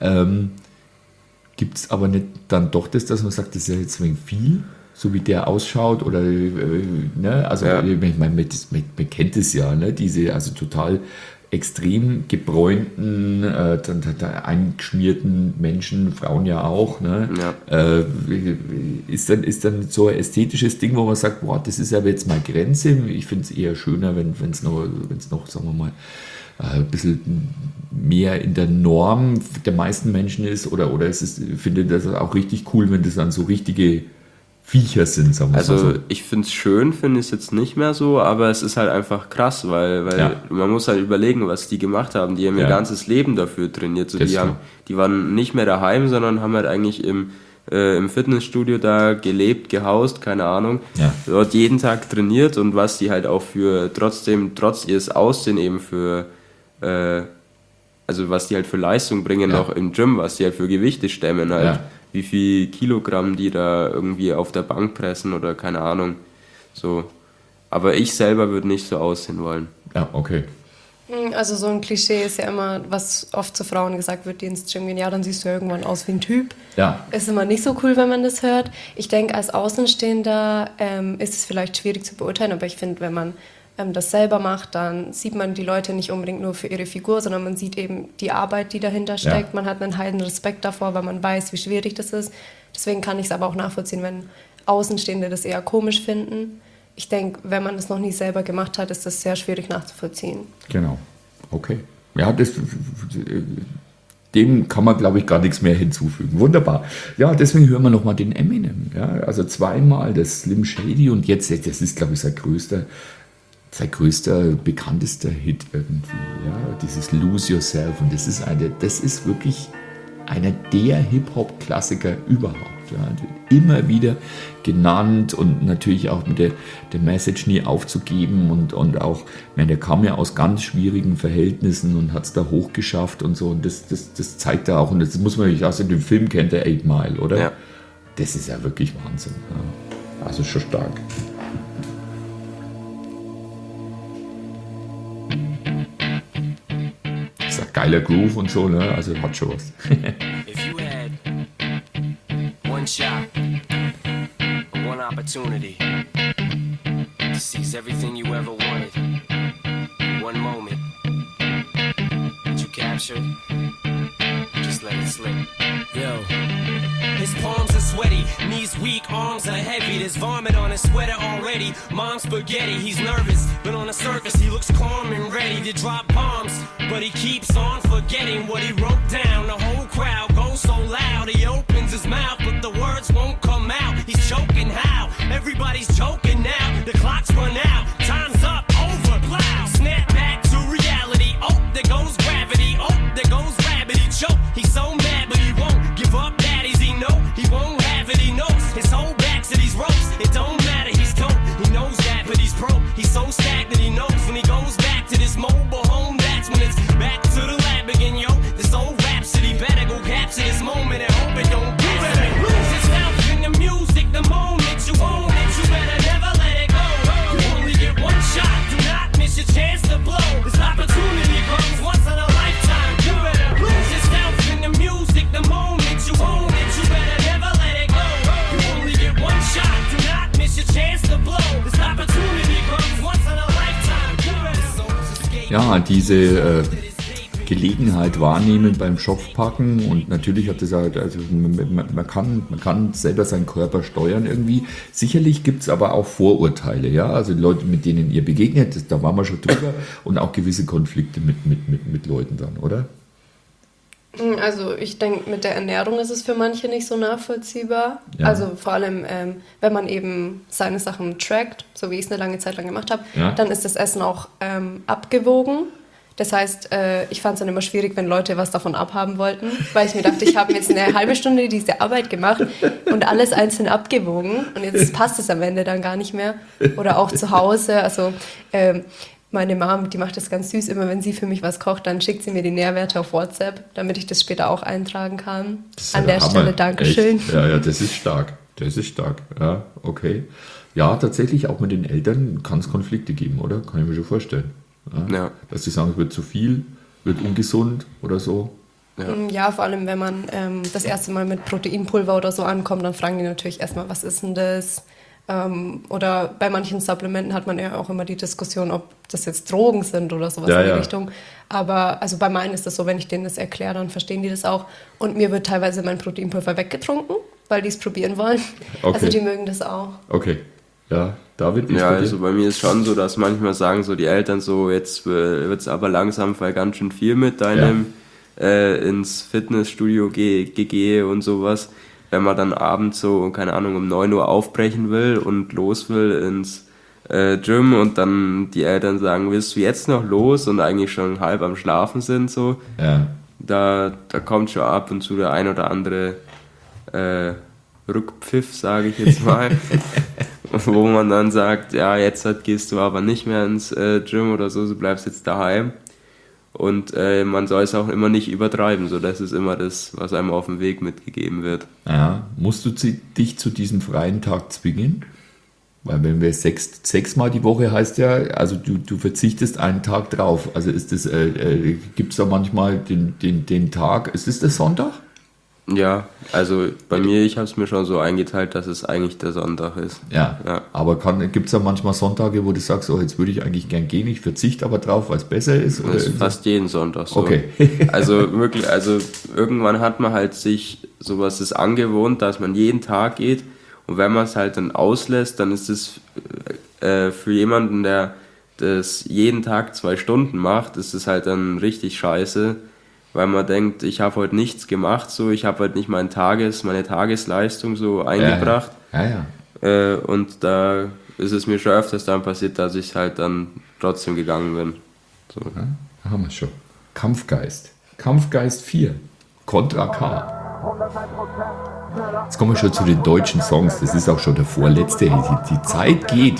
Gibt es aber nicht dann doch dass man sagt, das ist ja jetzt ein wenig viel, so wie der ausschaut? Oder, ne? Also, ich meine, man kennt es ja, ne? Diese also total extrem gebräunten, eingeschmierten Menschen, Frauen ja auch. Ne? Ja. Ist dann so ein ästhetisches Ding, wo man sagt, boah, das ist aber jetzt mal Grenze. Ich finde es eher schöner, wenn es noch, sagen wir mal, ein bisschen mehr in der Norm der meisten Menschen ist, oder finde das auch richtig cool, wenn das dann so richtige Viecher sind, sagen wir also so. Ich finde es schön, finde ich es jetzt nicht mehr so, aber es ist halt einfach krass, weil man muss halt überlegen, was die gemacht haben. Die haben ihr ganzes Leben dafür trainiert. So, die waren nicht mehr daheim, sondern haben halt eigentlich im Fitnessstudio da gelebt, gehaust, keine Ahnung. Ja. Dort jeden Tag trainiert und was die halt auch trotz ihres Aussehen eben also was die halt für Leistung bringen, auch im Gym, was die halt für Gewichte stemmen halt. Ja. Wie viel Kilogramm die da irgendwie auf der Bank pressen oder keine Ahnung. So. Aber ich selber würde nicht so aussehen wollen. Ja, okay. Also so ein Klischee ist ja immer, was oft zu Frauen gesagt wird, die ins Gym gehen, ja, dann siehst du ja irgendwann aus wie ein Typ. Ja. Ist immer nicht so cool, wenn man das hört. Ich denke, als Außenstehender ist es vielleicht schwierig zu beurteilen, aber ich finde, wenn man das selber macht, dann sieht man die Leute nicht unbedingt nur für ihre Figur, sondern man sieht eben die Arbeit, die dahinter steckt. Ja. Man hat einen heiden Respekt davor, weil man weiß, wie schwierig das ist. Deswegen kann ich es aber auch nachvollziehen, wenn Außenstehende das eher komisch finden. Ich denke, wenn man das noch nie selber gemacht hat, ist das sehr schwierig nachzuvollziehen. Genau, okay. Ja, dem kann man, glaube ich, gar nichts mehr hinzufügen. Wunderbar. Ja, deswegen hören wir nochmal den Eminem. Ja, also zweimal das Slim Shady und jetzt, das ist, glaube ich, sein größter, bekanntester Hit irgendwie. Ja, dieses Lose Yourself. Und das ist wirklich einer der Hip-Hop-Klassiker überhaupt. Ja. Immer wieder genannt und natürlich auch mit der Message nie aufzugeben und auch, ich meine, der kam ja aus ganz schwierigen Verhältnissen und hat es da hochgeschafft und so und das zeigt er auch und das muss man natürlich auch in dem Film kennt, der 8 Mile, oder? Ja. Das ist ja wirklich Wahnsinn. Ja. Also schon stark. Das ist ein geiler Groove und so, ne? Also hat schon was. If you had one shot, one opportunity to seize everything you ever wanted, one moment that you captured, just let it slip. Yo. His palms are sweaty, knees weak, arms are heavy. There's vomit on his sweater already. Mom's spaghetti, he's nervous, but on the surface he looks calm and ready to drop bombs. But he keeps on forgetting what he wrote down. The whole crowd goes so loud, he opens his mouth, but the words won't come out. He's choking how? Everybody's choking now. The clock's run out, time's up, over, plow. Snap back to reality. Oh, there goes gravity. Oh, there goes rabbit. He choke. He's so mad, but he won't give up. Daddies, he know he won't have it. He knows his whole back to these ropes. It don't matter. He's dope. He knows that, but he's broke. He's so stagnant. He knows when he goes back to this mobile home. That's when it's back to the lab again, yo. This old rhapsody better go capture this moment and hope it don't pass. You better lose yourself in the music. The moment you own it, you better never let it go. You only get one shot. Do not miss your chance to blow. This opportunity comes once in a lifetime. You better lose yourself in the music. The moment you own it, you better never let it go. You only get one shot. Do not miss your chance to blow. This opportunity comes once in a lifetime. You better escape. Ja, diese Gelegenheit wahrnehmen beim Schopfpacken und natürlich hat das halt, also man kann selber seinen Körper steuern irgendwie. Sicherlich gibt es aber auch Vorurteile, ja, also Leute, mit denen ihr begegnet, da waren wir schon drüber und auch gewisse Konflikte mit Leuten dann, oder? Also ich denke, mit der Ernährung ist es für manche nicht so nachvollziehbar. Ja. Also vor allem, wenn man eben seine Sachen trackt, so wie ich es eine lange Zeit lang gemacht habe, Ja. dann ist das Essen auch abgewogen. Das heißt, ich fand es dann immer schwierig, wenn Leute was davon abhaben wollten, weil ich mir dachte, ich habe jetzt eine halbe Stunde diese Arbeit gemacht und alles einzeln abgewogen und jetzt passt es am Ende dann gar nicht mehr. Oder auch zu Hause, also meine Mom, die macht das ganz süß, immer wenn sie für mich was kocht, dann schickt sie mir die Nährwerte auf WhatsApp, damit ich das später auch eintragen kann. Das ist An ja der Hammer. Stelle Dankeschön. Echt? Ja, das ist stark. Das ist stark. Ja, okay. Ja, tatsächlich auch mit den Eltern kann es Konflikte geben, oder? Kann ich mir schon vorstellen. Ja. Dass die sagen, es wird zu viel, wird ungesund oder so. Ja, vor allem, wenn man das erste Mal mit Proteinpulver oder so ankommt, dann fragen die natürlich erstmal, was ist denn das? Oder bei manchen Supplementen hat man ja auch immer die Diskussion, ob das jetzt Drogen sind oder sowas Ja, in die ja. Richtung. Aber also bei meinen ist das so, wenn ich denen das erkläre, dann verstehen die das auch. Und mir wird teilweise mein Proteinpulver weggetrunken, weil die es probieren wollen. Okay. Also die mögen das auch. Okay. Ja, David, wie ist Ja, bei dir? also bei mir ist schon so, dass manchmal sagen so die Eltern so, jetzt wird es aber langsam weil ganz schön viel mit deinem ins Fitnessstudio gehe und sowas. Wenn man dann abends so, keine Ahnung, um 9 Uhr aufbrechen will und los will ins Gym und dann die Eltern sagen, willst du jetzt noch los und eigentlich schon halb am Schlafen sind, so, Ja. da kommt schon ab und zu der ein oder andere Rückpfiff, sage ich jetzt mal, wo man dann sagt, ja, jetzt gehst du aber nicht mehr ins Gym oder so, du bleibst jetzt daheim. Und man soll es auch immer nicht übertreiben, so das ist immer das, was einem auf dem Weg mitgegeben wird. Ja. Musst du dich zu diesem freien Tag zwingen? Weil wenn wir sechsmal die Woche heißt ja, also du verzichtest einen Tag drauf. Also ist das, gibt es da manchmal den Tag, ist das der Sonntag? Ja, also bei mir, ich habe es mir schon so eingeteilt, dass es eigentlich der Sonntag ist. Ja. Ja. Aber gibt es da manchmal Sonntage, wo du sagst, oh, jetzt würde ich eigentlich gern gehen, ich verzichte aber drauf, weil es besser ist? Oder Das ist fast jeden Sonntag so. Okay. Also wirklich, also irgendwann hat man halt sich sowas ist angewohnt, dass man jeden Tag geht und wenn man es halt dann auslässt, dann ist es für jemanden, der das jeden Tag 2 Stunden macht, ist es halt dann richtig scheiße, weil man denkt, ich habe heute nichts gemacht, so ich habe heute nicht meine Tagesleistung so eingebracht. Ja. Und da ist es mir schon öfters dann passiert, dass ich halt dann trotzdem gegangen bin. So. Ja, da haben wir schon. Kampfgeist. Kampfgeist 4. Contra K. Jetzt kommen wir schon zu den deutschen Songs. Das ist auch schon der vorletzte. Die Zeit geht.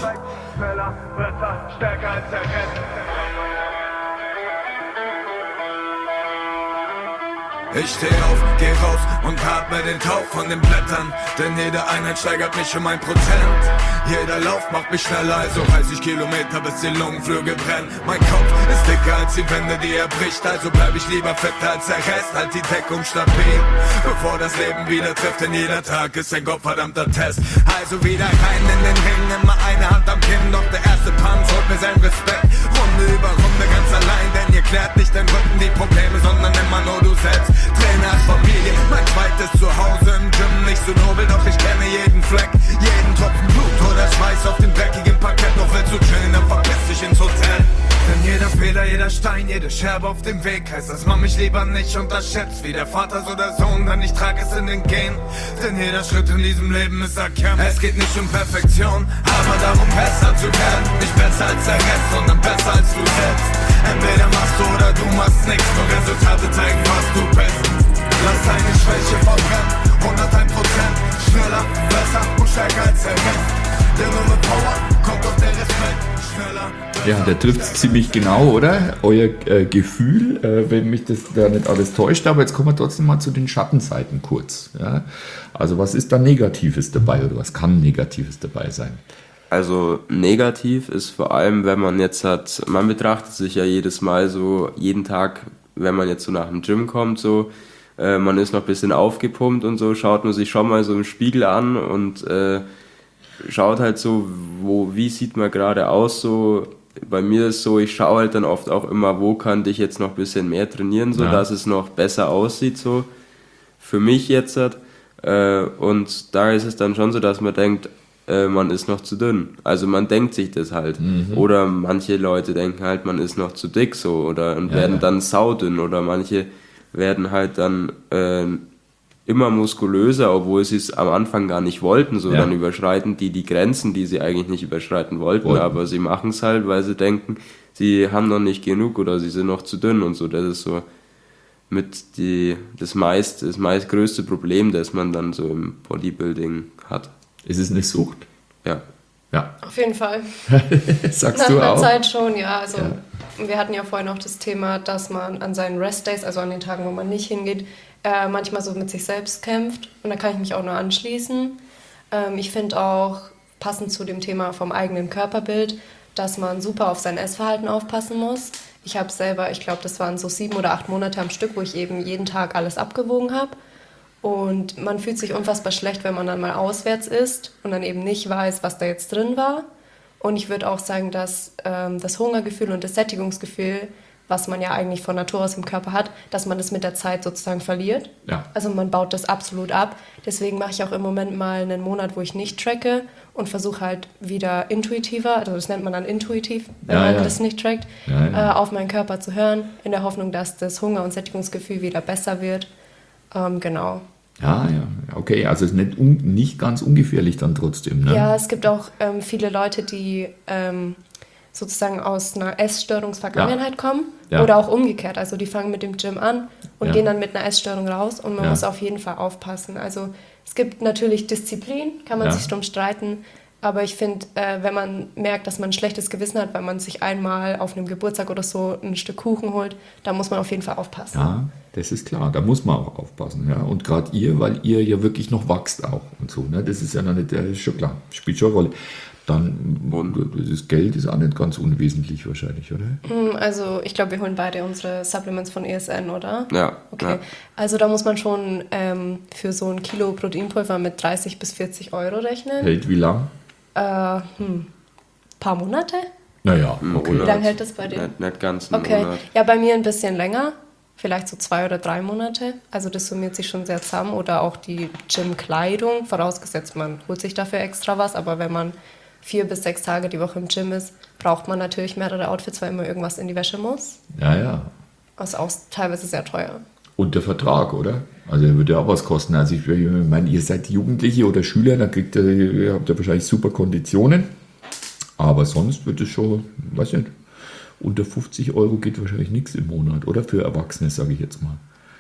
Ich steh auf, geh raus und atme den Tauch von den Blättern, denn jede Einheit steigert mich um 1%. Jeder Lauf macht mich schneller, also reiß ich Kilometer, bis die Lungenflügel brennen. Mein Kopf ist dicker als die Wände, die er bricht, also bleib ich lieber fitter als der Rest, halt die Deckung stabil, bevor das Leben wieder trifft, denn jeder Tag ist ein gottverdammter Test. Also wieder rein in den Ring, immer eine Hand am Kinn, doch der erste Punch holt mir seinen Respekt. Runde über Runde ganz allein, denn ihr klärt nicht den Rücken die Probleme, sondern immer nur du selbst. Trainer, Familie, mein zweites Zuhause im Gym, nicht so nobel, doch ich kenne jeden Fleck, jeden Tropfen Blut oder Schweiß auf dem dreckigen Parkett, doch willst du chillen, dann verpiss dich ins Hotel. Denn jeder Fehler, jeder Stein, jede Scherbe auf dem Weg heißt, dass man mich lieber nicht unterschätzt, wie der Vater so der Sohn, denn ich trage es in den Gen. Denn jeder Schritt in diesem Leben ist erkämpft. Es geht nicht um Perfektion, aber darum besser zu werden. Nicht besser als der Rest, sondern besser als du selbst. Entweder machst du oder du machst nichts, nur Resultate zeigen, was du bist. Lass deine Schwäche verbrennen, 101%, schneller, besser und stärker als der Rest. Der nur mit Power kommt auf der Respekt, schneller. Ja, der trifft es ziemlich genau, oder? Euer Gefühl, wenn mich das da nicht alles täuscht. Aber jetzt kommen wir trotzdem mal zu den Schattenseiten kurz. Ja? Also was ist da Negatives dabei oder was kann Negatives dabei sein? Also negativ ist vor allem, wenn man jetzt man betrachtet sich ja jedes Mal so, jeden Tag, wenn man jetzt so nach dem Gym kommt, so, man ist noch ein bisschen aufgepumpt und so, schaut man sich schon mal so im Spiegel an und schaut halt so, wie sieht man gerade aus, so. Bei mir ist so, ich schaue halt dann oft auch immer, wo kann ich jetzt noch ein bisschen mehr trainieren, so, dass es noch besser aussieht, so, für mich jetzt. Und da ist es dann schon so, dass man denkt, man ist noch zu dünn. Also man denkt sich das halt. Oder manche Leute denken halt, man ist noch zu dick, so, oder und werden dann saudünn, oder manche werden halt dann immer muskulöser, obwohl sie es am Anfang gar nicht wollten, so, dann überschreiten die Grenzen, die sie eigentlich nicht überschreiten wollten, aber sie machen es halt, weil sie denken, sie haben noch nicht genug oder sie sind noch zu dünn und so. Das ist so mit das meistgrößte Problem, das man dann so im Bodybuilding hat. Ist es eine Sucht? Ja. Ja. Auf jeden Fall. Sagst du auch? Nach einer Zeit schon, ja. Also wir hatten ja vorhin auch das Thema, dass man an seinen Restdays, also an den Tagen, wo man nicht hingeht, manchmal so mit sich selbst kämpft. Und da kann ich mich auch nur anschließen. Ich finde auch, passend zu dem Thema vom eigenen Körperbild, dass man super auf sein Essverhalten aufpassen muss. Ich habe selber, ich glaube, das waren so 7 oder 8 Monate am Stück, wo ich eben jeden Tag alles abgewogen habe. Und man fühlt sich unfassbar schlecht, wenn man dann mal auswärts isst und dann eben nicht weiß, was da jetzt drin war. Und ich würde auch sagen, dass das Hungergefühl und das Sättigungsgefühl, was man ja eigentlich von Natur aus im Körper hat, dass man das mit der Zeit sozusagen verliert. Ja. Also man baut das absolut ab. Deswegen mache ich auch im Moment mal einen Monat, wo ich nicht tracke und versuche halt wieder intuitiver, also das nennt man dann intuitiv, wenn man das nicht trackt, auf meinen Körper zu hören, in der Hoffnung, dass das Hunger- und Sättigungsgefühl wieder besser wird. Genau. Ja, okay, also ist nicht ganz ungefährlich dann trotzdem, ne? Ja, es gibt auch viele Leute, die sozusagen aus einer Essstörungsvergangenheit kommen oder auch umgekehrt. Also die fangen mit dem Gym an und gehen dann mit einer Essstörung raus und man muss auf jeden Fall aufpassen. Also es gibt natürlich Disziplin, kann man sich drum streiten, aber ich finde, wenn man merkt, dass man ein schlechtes Gewissen hat, weil man sich einmal auf einem Geburtstag oder so ein Stück Kuchen holt, da muss man auf jeden Fall aufpassen. Ja, das ist klar, da muss man auch aufpassen. Ja. Und gerade ihr, weil ihr ja wirklich noch wächst auch und so, ne? Das ist ja noch nicht, das ist schon klar, spielt schon eine Rolle. Dann, das Geld ist auch nicht ganz unwesentlich wahrscheinlich, oder? Also ich glaube, wir holen beide unsere Supplements von ESN, oder? Ja. Okay. Ja. Also da muss man schon für so ein Kilo Proteinpulver mit 30 bis 40 Euro rechnen. Hält wie lang? Paar Monate? Naja, okay. Wie lange hält das bei dir? Nicht ganz einen Monat. Ja, bei mir ein bisschen länger. Vielleicht so 2 oder 3 Monate. Also das summiert sich schon sehr zusammen. Oder auch die Gym-Kleidung. Vorausgesetzt, man holt sich dafür extra was. Aber wenn man 4 bis 6 Tage die Woche im Gym ist, braucht man natürlich mehrere Outfits, weil immer irgendwas in die Wäsche muss. Ja. Das ist auch teilweise sehr teuer. Und der Vertrag, oder? Also der wird ja auch was kosten. Also ich meine, ihr seid Jugendliche oder Schüler, dann habt ihr wahrscheinlich super Konditionen. Aber sonst wird es schon, weiß nicht, unter 50 Euro geht wahrscheinlich nichts im Monat, oder? Für Erwachsene, sage ich jetzt mal.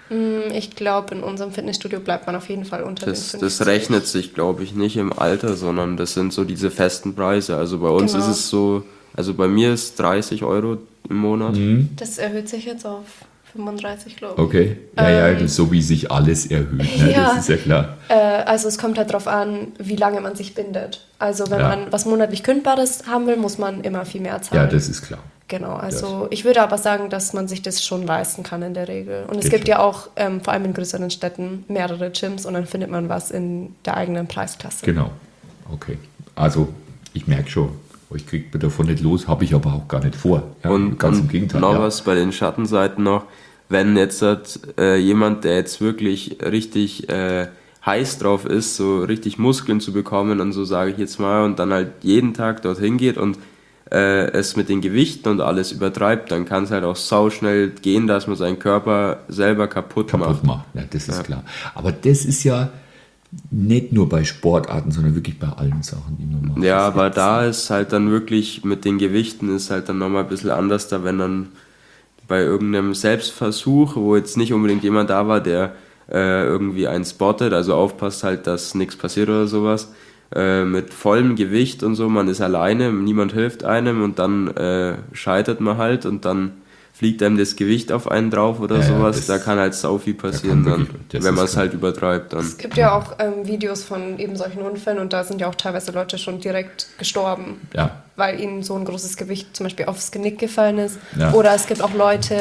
Ich glaube, in unserem Fitnessstudio bleibt man auf jeden Fall unter den 50. Das rechnet sich, glaube ich, nicht im Alter, sondern das sind so diese festen Preise. Also bei uns Genau. ist es so, also bei mir ist 30 Euro im Monat. Das erhöht sich jetzt auf 35, glaube ich. Okay. Ja, so wie sich alles erhöht, ne? Ja. Das ist ja klar. Also es kommt halt darauf an, wie lange man sich bindet. Also wenn Ja. man was monatlich Kündbares haben will, muss man immer viel mehr zahlen. Ja, das ist klar. Genau, also ich würde aber sagen, dass man sich das schon leisten kann in der Regel. Und es Geht gibt schon. ja auch, vor allem in größeren Städten, mehrere Gyms und dann findet man was in der eigenen Preisklasse. Genau. Okay. Also, ich merke schon, ich kriege mir davon nicht los, habe ich aber auch gar nicht vor. Ja, Und ganz im Gegenteil. noch ja. was bei den Schattenseiten noch, wenn jetzt jemand, der jetzt wirklich richtig heiß drauf ist, so richtig Muskeln zu bekommen und so sage ich jetzt mal und dann halt jeden Tag dorthin geht und es mit den Gewichten und alles übertreibt, dann kann es halt auch sauschnell gehen, dass man seinen Körper selber kaputt macht. Ja, das ist klar. Aber das ist ja nicht nur bei Sportarten, sondern wirklich bei allen Sachen, die man macht. Ja, Das aber ist- da ist halt dann wirklich mit den Gewichten ist halt dann nochmal ein bisschen anders, da wenn dann bei irgendeinem Selbstversuch, wo jetzt nicht unbedingt jemand da war, der irgendwie einen spottet, also aufpasst halt, dass nichts passiert oder sowas, mit vollem Gewicht und so, man ist alleine, niemand hilft einem und dann scheitert man halt und dann fliegt einem das Gewicht auf einen drauf oder Ja, sowas, das- da kann halt sau viel passieren, kann dann, wirklich- das wenn ist man es klar. halt übertreibt. Dann. Es gibt ja auch Videos von eben solchen Unfällen und da sind ja auch teilweise Leute schon direkt gestorben, Ja, weil ihnen so ein großes Gewicht zum Beispiel aufs Genick gefallen ist. Ja. Oder es gibt auch Leute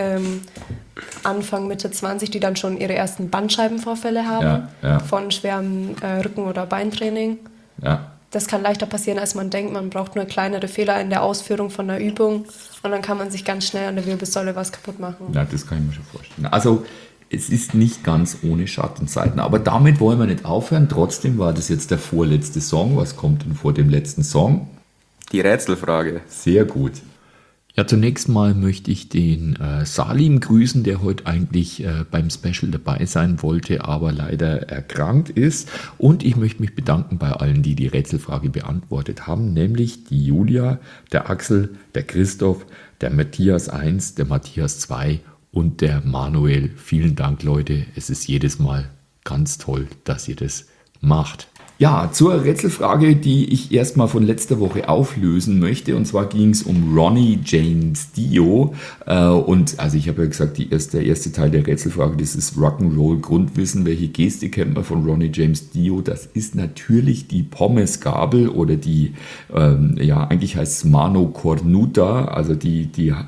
Anfang, Mitte 20, die dann schon ihre ersten Bandscheibenvorfälle haben Ja. von schwerem Rücken- oder Beintraining. ja. Das kann leichter passieren, als man denkt. Man braucht nur kleinere Fehler in der Ausführung von der Übung und dann kann man sich ganz schnell an der Wirbelsäule was kaputt machen. Ja, das kann ich mir schon vorstellen. Also, es ist nicht ganz ohne Schattenseiten. Aber damit wollen wir nicht aufhören. Trotzdem war das jetzt der vorletzte Song. Was kommt denn vor dem letzten Song? Die Rätselfrage. Sehr gut. Ja, zunächst mal möchte ich den Salim grüßen, der heute eigentlich beim Special dabei sein wollte, aber leider erkrankt ist. Und ich möchte mich bedanken bei allen, die die Rätselfrage beantwortet haben, nämlich die Julia, der Axel, der Christoph, der Matthias 1, der Matthias 2 und der Manuel. Vielen Dank, Leute. Es ist jedes Mal ganz toll, dass ihr das macht. Ja, zur Rätselfrage, die ich erstmal von letzter Woche auflösen möchte. Und zwar ging es um Ronnie James Dio. Und also ich habe ja gesagt, der erste Teil der Rätselfrage, das ist Rock'n'Roll Grundwissen. Welche Geste kennt man von Ronnie James Dio? Das ist natürlich die Pommesgabel oder die, eigentlich heißt es Mano Cornuta, also die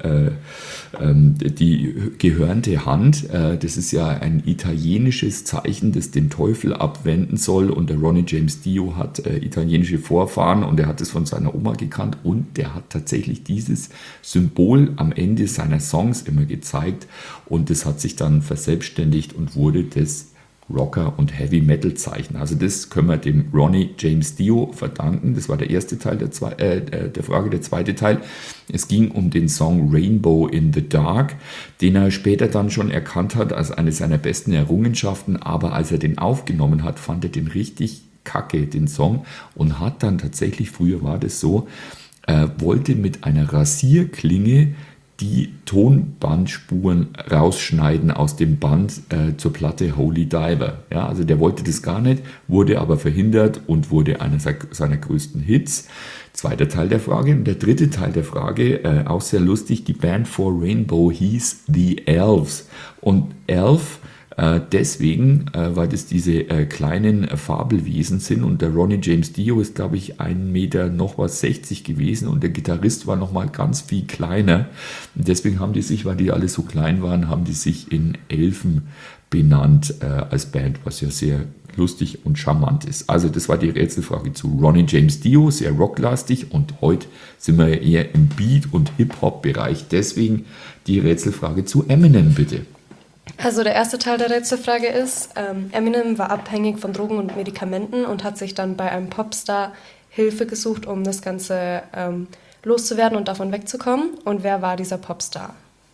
gehörnte Hand. Das ist ja ein italienisches Zeichen, das den Teufel abwenden soll. Und der Ronnie James Dio hat italienische Vorfahren und er hat es von seiner Oma gekannt. Und der hat tatsächlich dieses Symbol am Ende seiner Songs immer gezeigt. Und das hat sich dann verselbstständigt und wurde das Rocker- und Heavy-Metal-Zeichen. Also das können wir dem Ronnie James Dio verdanken. Das war der erste Teil der Frage. Der zweite Teil, es ging um den Song Rainbow in the Dark, den er später dann schon erkannt hat als eine seiner besten Errungenschaften. Aber als er den aufgenommen hat, fand er den richtig kacke, den Song, und hat dann tatsächlich, früher war das so, wollte mit einer Rasierklinge die Tonbandspuren rausschneiden aus dem Band zur Platte Holy Diver. Ja, also der wollte das gar nicht, wurde aber verhindert und wurde einer seiner größten Hits. Zweiter Teil der Frage. Und der dritte Teil der Frage, auch sehr lustig, die Band for Rainbow hieß The Elves. Und Elf deswegen, weil das diese kleinen Fabelwesen sind, und der Ronnie James Dio ist, glaube ich, 1 Meter noch was 60 gewesen und der Gitarrist war noch mal ganz viel kleiner. Und deswegen haben die sich, weil die alle so klein waren, haben die sich in Elfen benannt als Band, was ja sehr lustig und charmant ist. Also das war die Rätselfrage zu Ronnie James Dio, sehr rocklastig, und heute sind wir eher im Beat- und Hip-Hop-Bereich. Deswegen die Rätselfrage zu Eminem, bitte. Also der erste Teil der Rätselfrage ist, Eminem war abhängig von Drogen und Medikamenten und hat sich dann bei einem Popstar Hilfe gesucht, um das Ganze loszuwerden und davon wegzukommen. Und wer war dieser Popstar?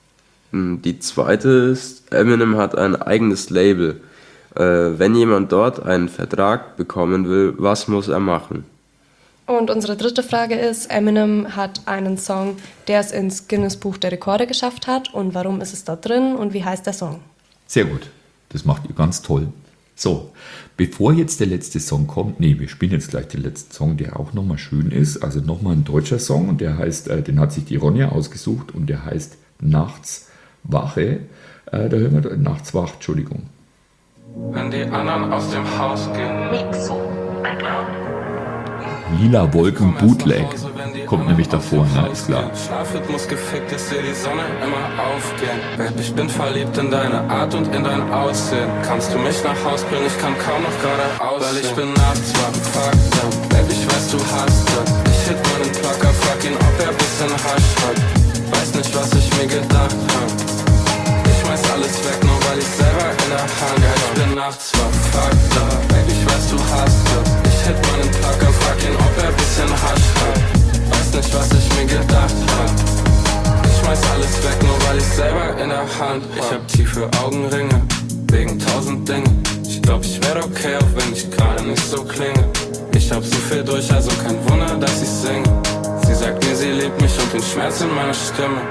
Die zweite ist, Eminem hat ein eigenes Label. Wenn jemand dort einen Vertrag bekommen will, was muss er machen? Und unsere dritte Frage ist, Eminem hat einen Song, der es ins Guinness Buch der Rekorde geschafft hat. Und warum ist es da drin und wie heißt der Song? Sehr gut. Das macht ihr ganz toll. So, bevor jetzt der letzte Song kommt, wir spielen jetzt gleich den letzten Song, der auch nochmal schön ist. Also nochmal ein deutscher Song und der heißt, den hat sich die Ronja ausgesucht und der heißt Nachts Wache. Da hören wir Nachts Wach, Entschuldigung. Wenn die anderen aus dem Haus gehen. Lila Wolken Bootleg kommt nämlich davor, na ist klar. Schlafrhythmus gefickt, ich seh die Sonne immer aufgehen. Babe, ich bin verliebt in deine Art und in dein Aussehen. Kannst du mich nach Haus bringen, ich kann kaum noch geradeaus. Weil ich bin nachts wach, fuck them. Babe, ich weiß, du hast das. Ich hit meinen Placker, frag ihn, ob er bisschen Hasch hat. Weiß nicht, was ich mir gedacht hab. Ich schmeiß alles weg, nur weil ich selber in der Hand hab. Ich bin nachts wach, fuck them. Babe, ich weiß, du hast das. Ich hit meinen Placker, frag ihn, ob er bisschen Hasch hat. Nicht, was ich mir gedacht hab. Ich schmeiß alles weg, nur weil ich selber in der Hand hab. Ich hab tiefe Augenringe, wegen 1000 Dinge. Ich glaub, ich wär okay, auch wenn ich gerade nicht so klinge. Ich hab so viel durch, also kein Wunder, dass ich singe. Sie sagt mir, sie liebt mich und den Schmerz in meiner Stimme.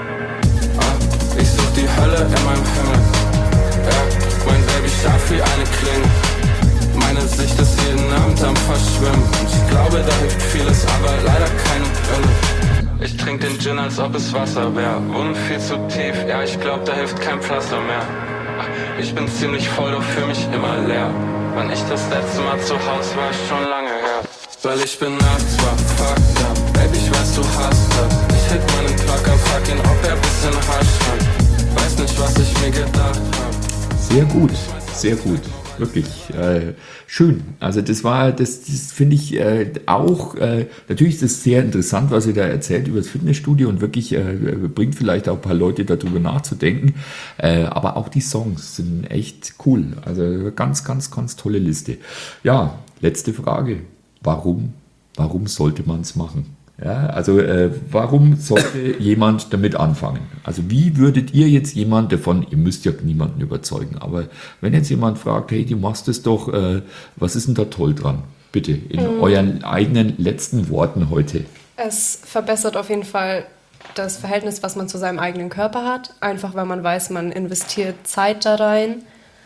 Ich such die Hölle in meinem Himmel. Ja, mein Baby scharf wie eine Klinge. Meine Sicht ist jeden Abend am Verschwimmen. Und ich glaube, da hilft vieles, aber leider keine Pille. Ich trink den Gin, als ob es Wasser wär. Wunden viel zu tief, ja, ich glaub, da hilft kein Pflaster mehr. Ich bin ziemlich voll, doch fühl mich immer leer. Wann ich das letzte Mal zu Hause war, ist schon lange her. Weil ich bin nachts wach, fuck up. Baby, ich weiß, du hast das. Ich hit meinen Placker, frag ihn, ob er bisschen Hasch hat. Weiß nicht, was ich mir gedacht hab. Sehr gut, sehr gut. Wirklich schön. Also das finde ich auch, natürlich ist es sehr interessant, was ihr da erzählt über das Fitnessstudio und wirklich bringt vielleicht auch ein paar Leute darüber nachzudenken. Aber auch die Songs sind echt cool. Also ganz, ganz, ganz tolle Liste. Ja, letzte Frage. Warum sollte man es machen? Ja, also warum sollte jemand damit anfangen? Also wie würdet ihr jetzt ihr müsst ja niemanden überzeugen, aber wenn jetzt jemand fragt, hey, du machst es doch, was ist denn da toll dran? Bitte, in euren eigenen letzten Worten heute. Es verbessert auf jeden Fall das Verhältnis, was man zu seinem eigenen Körper hat, einfach weil man weiß, man investiert Zeit da rein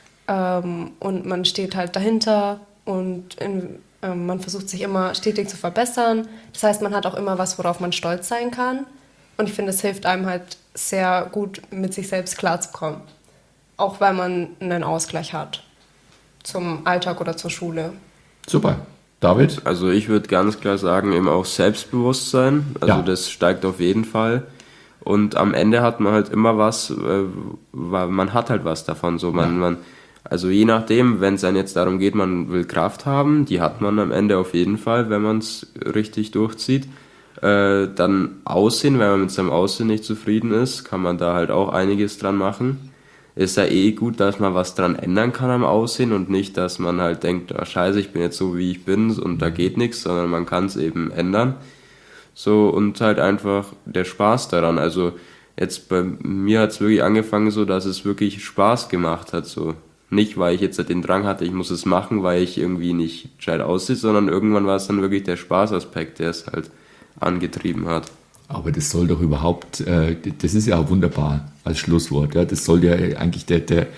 und man steht halt dahinter und man versucht sich immer stetig zu verbessern. Das heißt, man hat auch immer was, worauf man stolz sein kann. Und ich finde, es hilft einem halt sehr gut, mit sich selbst klarzukommen. Auch weil man einen Ausgleich hat zum Alltag oder zur Schule. Super. David? Also ich würde ganz klar sagen, eben auch Selbstbewusstsein. Also das steigt auf jeden Fall. Und am Ende hat man halt immer was, man hat halt was davon. So also je nachdem, wenn es dann jetzt darum geht, man will Kraft haben, die hat man am Ende auf jeden Fall, wenn man es richtig durchzieht. Dann Aussehen, wenn man mit seinem Aussehen nicht zufrieden ist, kann man da halt auch einiges dran machen. Ist ja gut, dass man was dran ändern kann am Aussehen und nicht, dass man halt denkt, scheiße, ich bin jetzt so, wie ich bin und da geht nichts, sondern man kann es eben ändern. So, und halt einfach der Spaß daran. Also jetzt bei mir hat es wirklich angefangen so, dass es wirklich Spaß gemacht hat, so. Nicht, weil ich jetzt den Drang hatte, ich muss es machen, weil ich irgendwie nicht gescheit aussehe, sondern irgendwann war es dann wirklich der Spaßaspekt, der es halt angetrieben hat. Aber das soll doch überhaupt, das ist ja auch wunderbar als Schlusswort. Ja, das soll ja eigentlich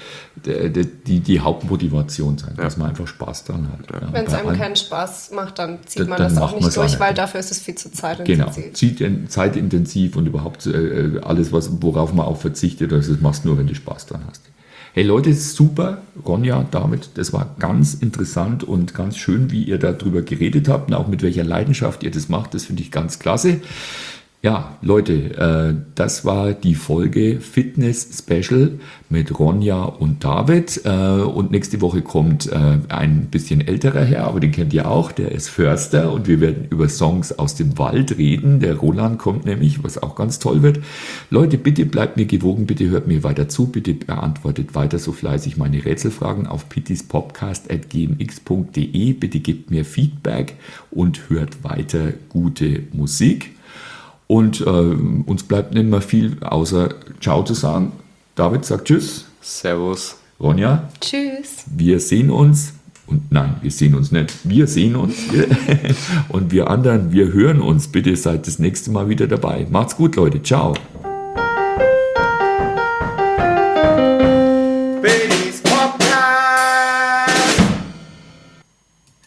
die Hauptmotivation sein, dass man einfach Spaß dran hat. Ja. Wenn es einem keinen Spaß macht, dann zieht man das auch nicht durch, weil dafür ist es viel zu zeitintensiv. Genau, zeitintensiv und überhaupt alles, worauf man auch verzichtet, das machst du nur, wenn du Spaß dran hast. Hey Leute, super, Ronja, David, das war ganz interessant und ganz schön, wie ihr darüber geredet habt und auch mit welcher Leidenschaft ihr das macht, das finde ich ganz klasse. Ja, Leute, das war die Folge Fitness Special mit Ronja und David. Und nächste Woche kommt ein bisschen älterer Herr, aber den kennt ihr auch, der ist Förster und wir werden über Songs aus dem Wald reden. Der Roland kommt nämlich, was auch ganz toll wird. Leute, bitte bleibt mir gewogen, bitte hört mir weiter zu, bitte beantwortet weiter so fleißig meine Rätselfragen auf pittispodcast@gmx.de. Bitte gebt mir Feedback und hört weiter gute Musik. Und uns bleibt nicht mehr viel außer Ciao zu sagen. David sagt Tschüss. Servus. Ronja. Tschüss. Wir sehen uns. Und nein, wir sehen uns nicht. Wir sehen uns. Und wir anderen, wir hören uns. Bitte seid das nächste Mal wieder dabei. Macht's gut, Leute. Ciao.